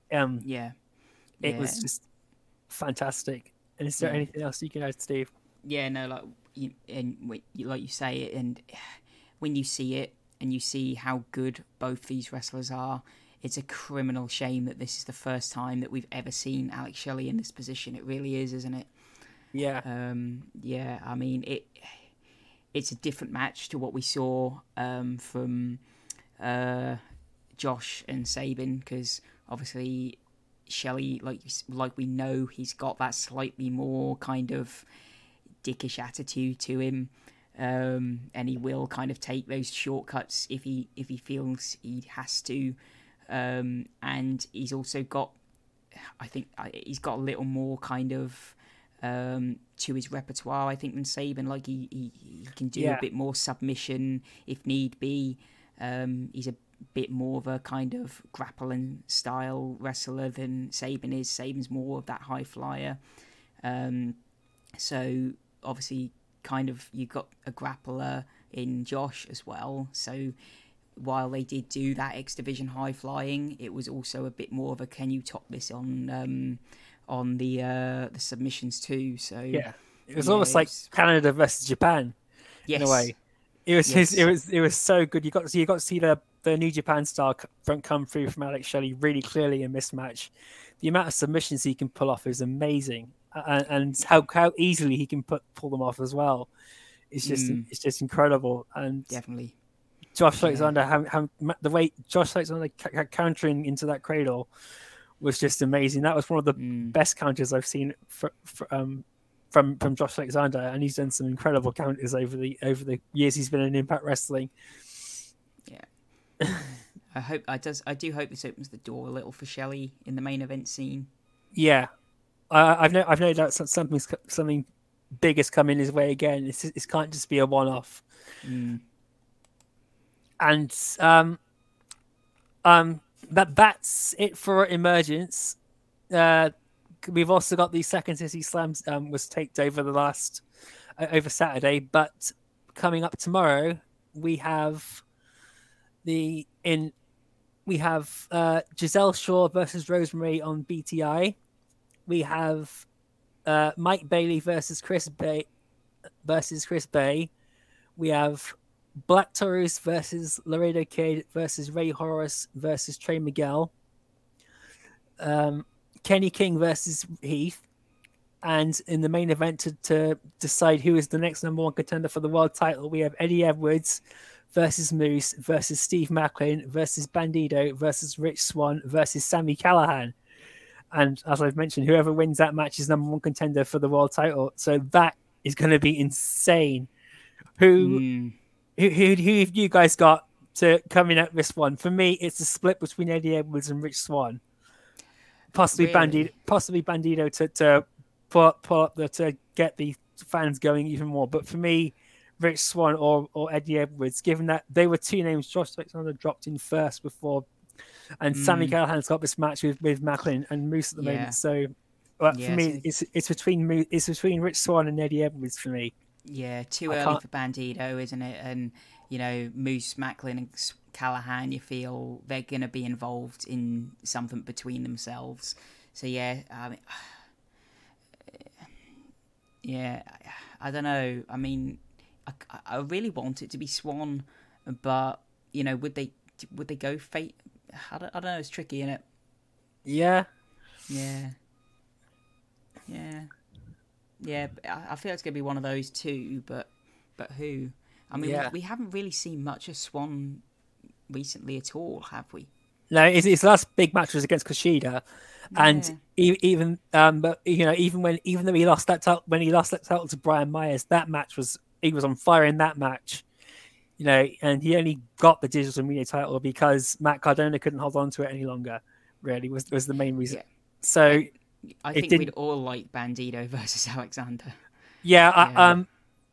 It was just fantastic. And is there anything else you can add, Steve? Yeah, no, like you say it, and when you see it and you see how good both these wrestlers are, it's a criminal shame that this is the first time that we've ever seen Alex Shelley in this position. It really is, isn't it? Yeah. I mean, it's a different match to what we saw from Josh and Sabin, because obviously Shelley, like we know, he's got that slightly more kind of dickish attitude to him, and he will kind of take those shortcuts if he feels he has to, and he's also got, I think he's got a little more kind of to his repertoire, I think, than Sabin. Like he can do a bit more submission if need be. He's a bit more of a kind of grappling style wrestler than Sabin is. Sabin's more of that high flyer. So obviously, kind of, you got a grappler in Josh as well. So while they did do that X Division high flying, it was also a bit more of a can you top this on the submissions too. So it was almost like Canada versus Japan in a way. It was so good. You got to see the New Japan style come through from Alex Shelley really clearly in this match. The amount of submissions he can pull off is amazing, and how easily he can pull them off as well. It's just incredible. And definitely Josh Alexander, how the way Josh Alexander countering into that cradle was just amazing. That was one of the best counters I've seen from Josh Alexander, and he's done some incredible counters over the years he's been in Impact Wrestling. Yeah, I do hope this opens the door a little for Shelley in the main event scene. Yeah, I've no doubt something big is coming his way again. It can't just be a one-off. And that's it for Emergence. We've also got the Second City Slams was taped over over Saturday, but coming up tomorrow we have Giselle Shaw versus Rosemary on BTI. We have Mike Bailey versus Chris Bay. We have Black Taurus versus Laredo Kid versus Ray Horace versus Trey Miguel. Kenny King versus Heath. And in the main event to decide who is the next number one contender for the world title, we have Eddie Edwards versus Moose versus Steve Macklin versus Bandido versus Rich Swann versus Sami Callihan. And as I've mentioned, whoever wins that match is number one contender for the world title. So that is going to be insane. Who have you guys got to coming at this one? For me, it's a split between Eddie Edwards and Rich Swann. Possibly Bandido to pull up to get the fans going even more. But for me, Rich Swann or Eddie Edwards, given that they were two names Josh Alexander dropped in first before, and Sami Callihan's got this match with Macklin and Moose at the moment. So for me, it's between Rich Swann and Eddie Edwards for me. Yeah, too early for Bandido, isn't it? And Moose, Macklin, and Callahan, you feel they're going to be involved in something between themselves. So yeah, I mean, yeah, I don't know. I mean, I really want it to be Swan, but you know, would they go Fate? I don't know. It's tricky, isn't it? Yeah. Yeah. I feel it's gonna be one of those two, but who? I mean, Yeah. we haven't really seen much of Swan recently at all, have we? No, his last big match was against Kushida, and even but you know, even though he lost that title, when he lost that title to Brian Myers, that match he was on fire in that match, you know, and he only got the digital media title because Matt Cardona couldn't hold on to it any longer. Really, was the main reason. Yeah. So I think we'd all like Bandito versus Alexander. yeah.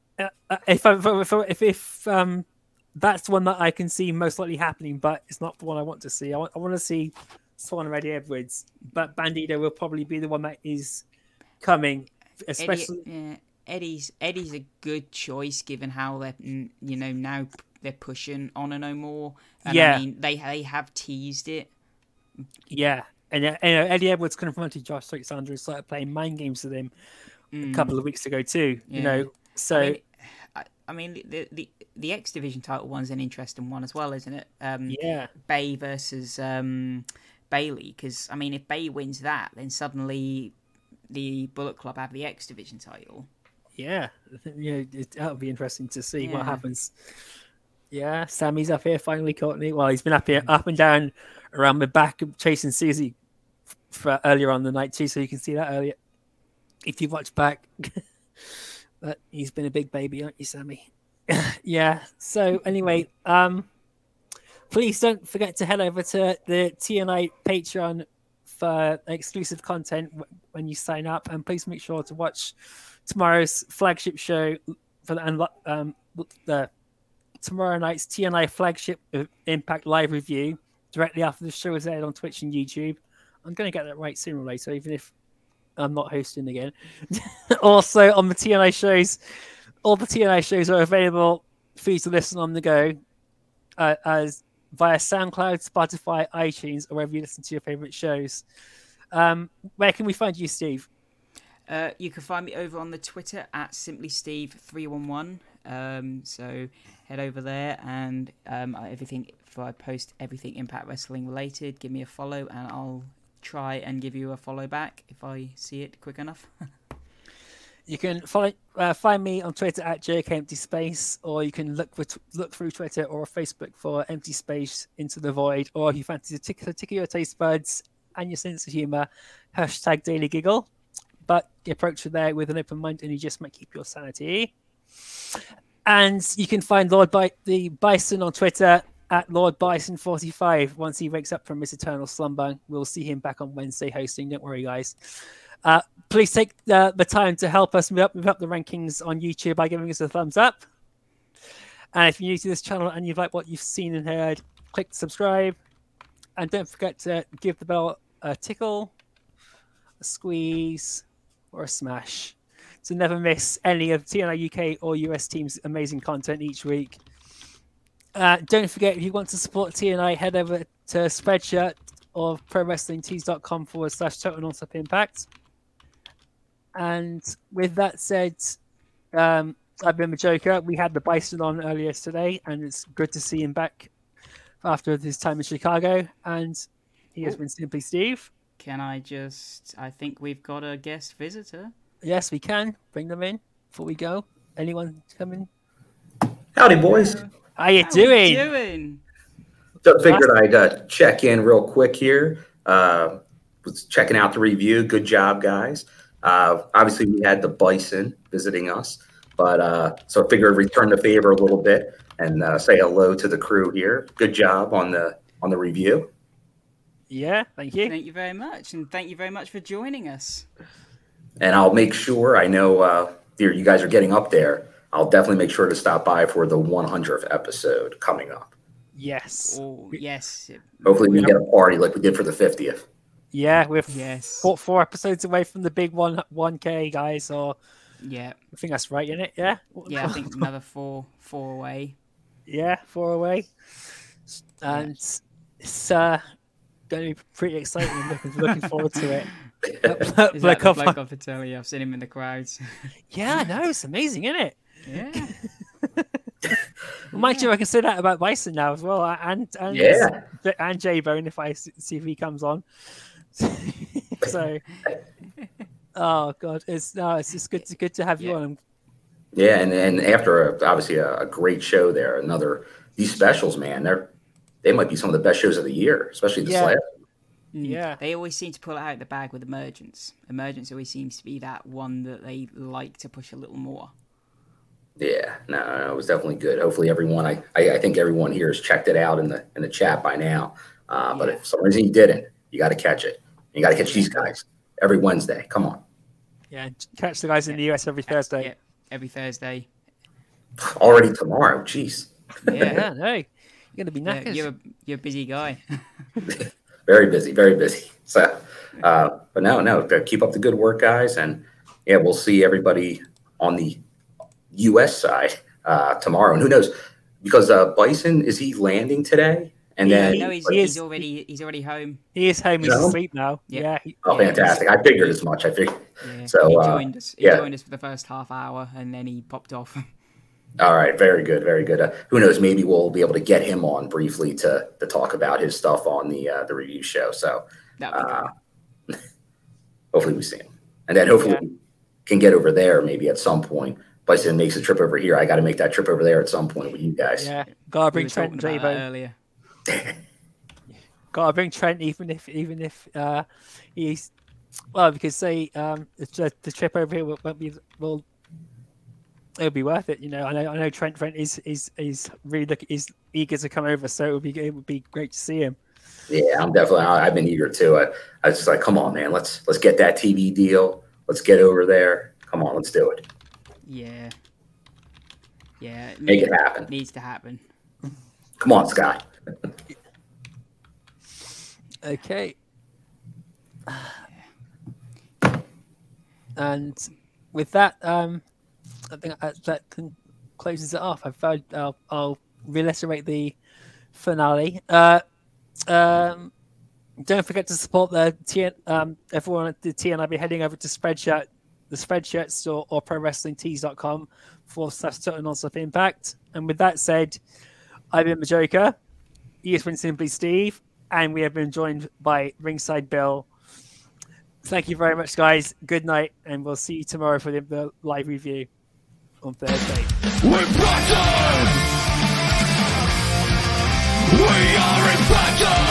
If that's one that I can see most likely happening, but it's not the one I want to see. I want to see Swan and Eddie Edwards, but Bandito will probably be the one that is coming, especially. Eddie's a good choice given how they're now they're pushing Honor No More. And Yeah. I mean they have teased it. Yeah, and Eddie Edwards confronted Josh Alexander and started playing mind games with him a couple of weeks ago too. Yeah. You know, so I mean the X Division title one's an interesting one as well, isn't it? yeah, Bay versus Bailey, because I mean if Bay wins that, then suddenly the Bullet Club have the X Division title. yeah, you know, that'll be interesting to see what Yeah. happens. Yeah, Sammy's up here finally, Courtney. Well, he's been up here, up and down around the back, chasing Susie for earlier on the night too, so you can see that earlier if you watch back. But he's been a big baby, aren't you, Sammy? Yeah. So anyway, please don't forget to head over to the TNI Patreon for exclusive content when you sign up, and please make sure to watch tomorrow's flagship show for the tomorrow night's TNI flagship Impact live review directly after the show is aired on Twitch and YouTube. I'm going to get that right sooner or later, even if I'm not hosting again. Also, on the TNI shows, all the TNI shows are available for you to listen on the go as via SoundCloud, Spotify, iTunes, or wherever you listen to your favorite shows. Where can we find you, Steve? You can find me over on the Twitter at SimplySteve311. So head over there and I post everything Impact Wrestling related. Give me a follow and I'll try and give you a follow back if I see it quick enough. You can find me on Twitter at JKEmptySpace, or you can look through Twitter or Facebook for Empty Space Into the Void, or if you fancy to tickle your taste buds and your sense of humour, hashtag Daily Giggle. But you approach it there with an open mind and you just might keep your sanity. And you can find the Bison on Twitter at Lord Bison 45 once he wakes up from his eternal slumber. We'll see him back on Wednesday hosting. Don't worry, guys. Please take the time to help us move up the rankings on YouTube by giving us a thumbs up. And if you're new to this channel and you like what you've seen and heard, click subscribe. And don't forget to give the bell a tickle, a squeeze, or a smash to never miss any of TNI UK or US teams' amazing content each week. Don't forget, if you want to support TNI, head over to Spreadshirt or ProWrestlingTees.com/Total Nonstop Impact. And with that said, I've been the Joker. We had the Bison on earlier today, and it's good to see him back after his time in Chicago. And he has been Simply Steve. I think we've got a guest visitor. Yes, we can. Bring them in before we go. Anyone coming? Howdy, boys. How you doing? Just figured I'd check in real quick here. Was checking out the review. Good job, guys. Obviously, we had the Bison visiting us, but so I figured I'd return the favor a little bit and say hello to the crew here. Good job on the review. Yeah, thank you. Thank you very much, and thank you very much for joining us. And I'll make sure, I know you guys are getting up there. I'll definitely make sure to stop by for the 100th episode coming up. Yes. Oh, yes. Hopefully we get a party like we did for the 50th. Yeah, we're Yes. four episodes away from the big 1K, guys. Or Yeah. I think that's right, isn't it? Yeah. Yeah, I think another four away. Yeah, 4 away. and it's going to be pretty exciting. I'm looking forward to it. Is that the bloke off the telly? I've seen him in the crowds. Yeah, no, it's amazing, isn't it? Yeah. Mind you, I can say that about Bison now as well, and J-Bone if I see if he comes on. So, oh god, it's just good to have you on. Yeah, and after obviously a great show there, these specials, man, they might be some of the best shows of the year, especially this last. Yeah, they always seem to pull it out of the bag with Emergence. Emergence always seems to be that one that they like to push a little more. Yeah, no, it was definitely good. Hopefully, everyone, I think everyone here has checked it out in the chat by now. But if for some reason you didn't, you got to catch it. You got to catch these guys every Wednesday. Come on. Yeah, catch the guys in the US every Thursday. Yeah, every Thursday. Already tomorrow. Jeez. Yeah, no, you're gonna be knackered. You're a busy guy. Very busy, very busy. So, but no, keep up the good work, guys, and yeah, we'll see everybody on the U.S. side tomorrow. And who knows? Because Bison, is he landing today? And he's already home. He is home. He's asleep now. Yeah. Fantastic! I figured as much. Yeah. So he joined us. He joined us for the first half hour, and then he popped off. All right, very good, very good. Who knows? Maybe we'll be able to get him on briefly to talk about his stuff on the review show. So hopefully we see him, and then hopefully we can get over there maybe at some point. Bison makes a trip over here. I got to make that trip over there at some point with you guys. Yeah, gotta bring Trent and J-Bone earlier. Gotta bring Trent, even if he's because the trip over here it'll be worth it. You know, I know Trent is really is eager to come over, so it would be great to see him. Yeah, I've been eager too. I was just like, come on, man, let's get that TV deal. Let's get over there. Come on, let's do it. Yeah. Make it happen. Needs to happen. Come on, Scott. Okay. And with that, I think that closes it off. I'll reiterate the finale. Don't forget to support the everyone at the TNI. Be heading over to Spreadshirt, the Spreadshirt store, or ProWrestling.com/Total of Impact. And with that said, I've been the Joker. He has been Simply Steve, and we have been joined by Ringside Bill. Thank you very much, guys. Good night, and we'll see you tomorrow for the live review on Thursday. We're Brighton! We are in Brighton!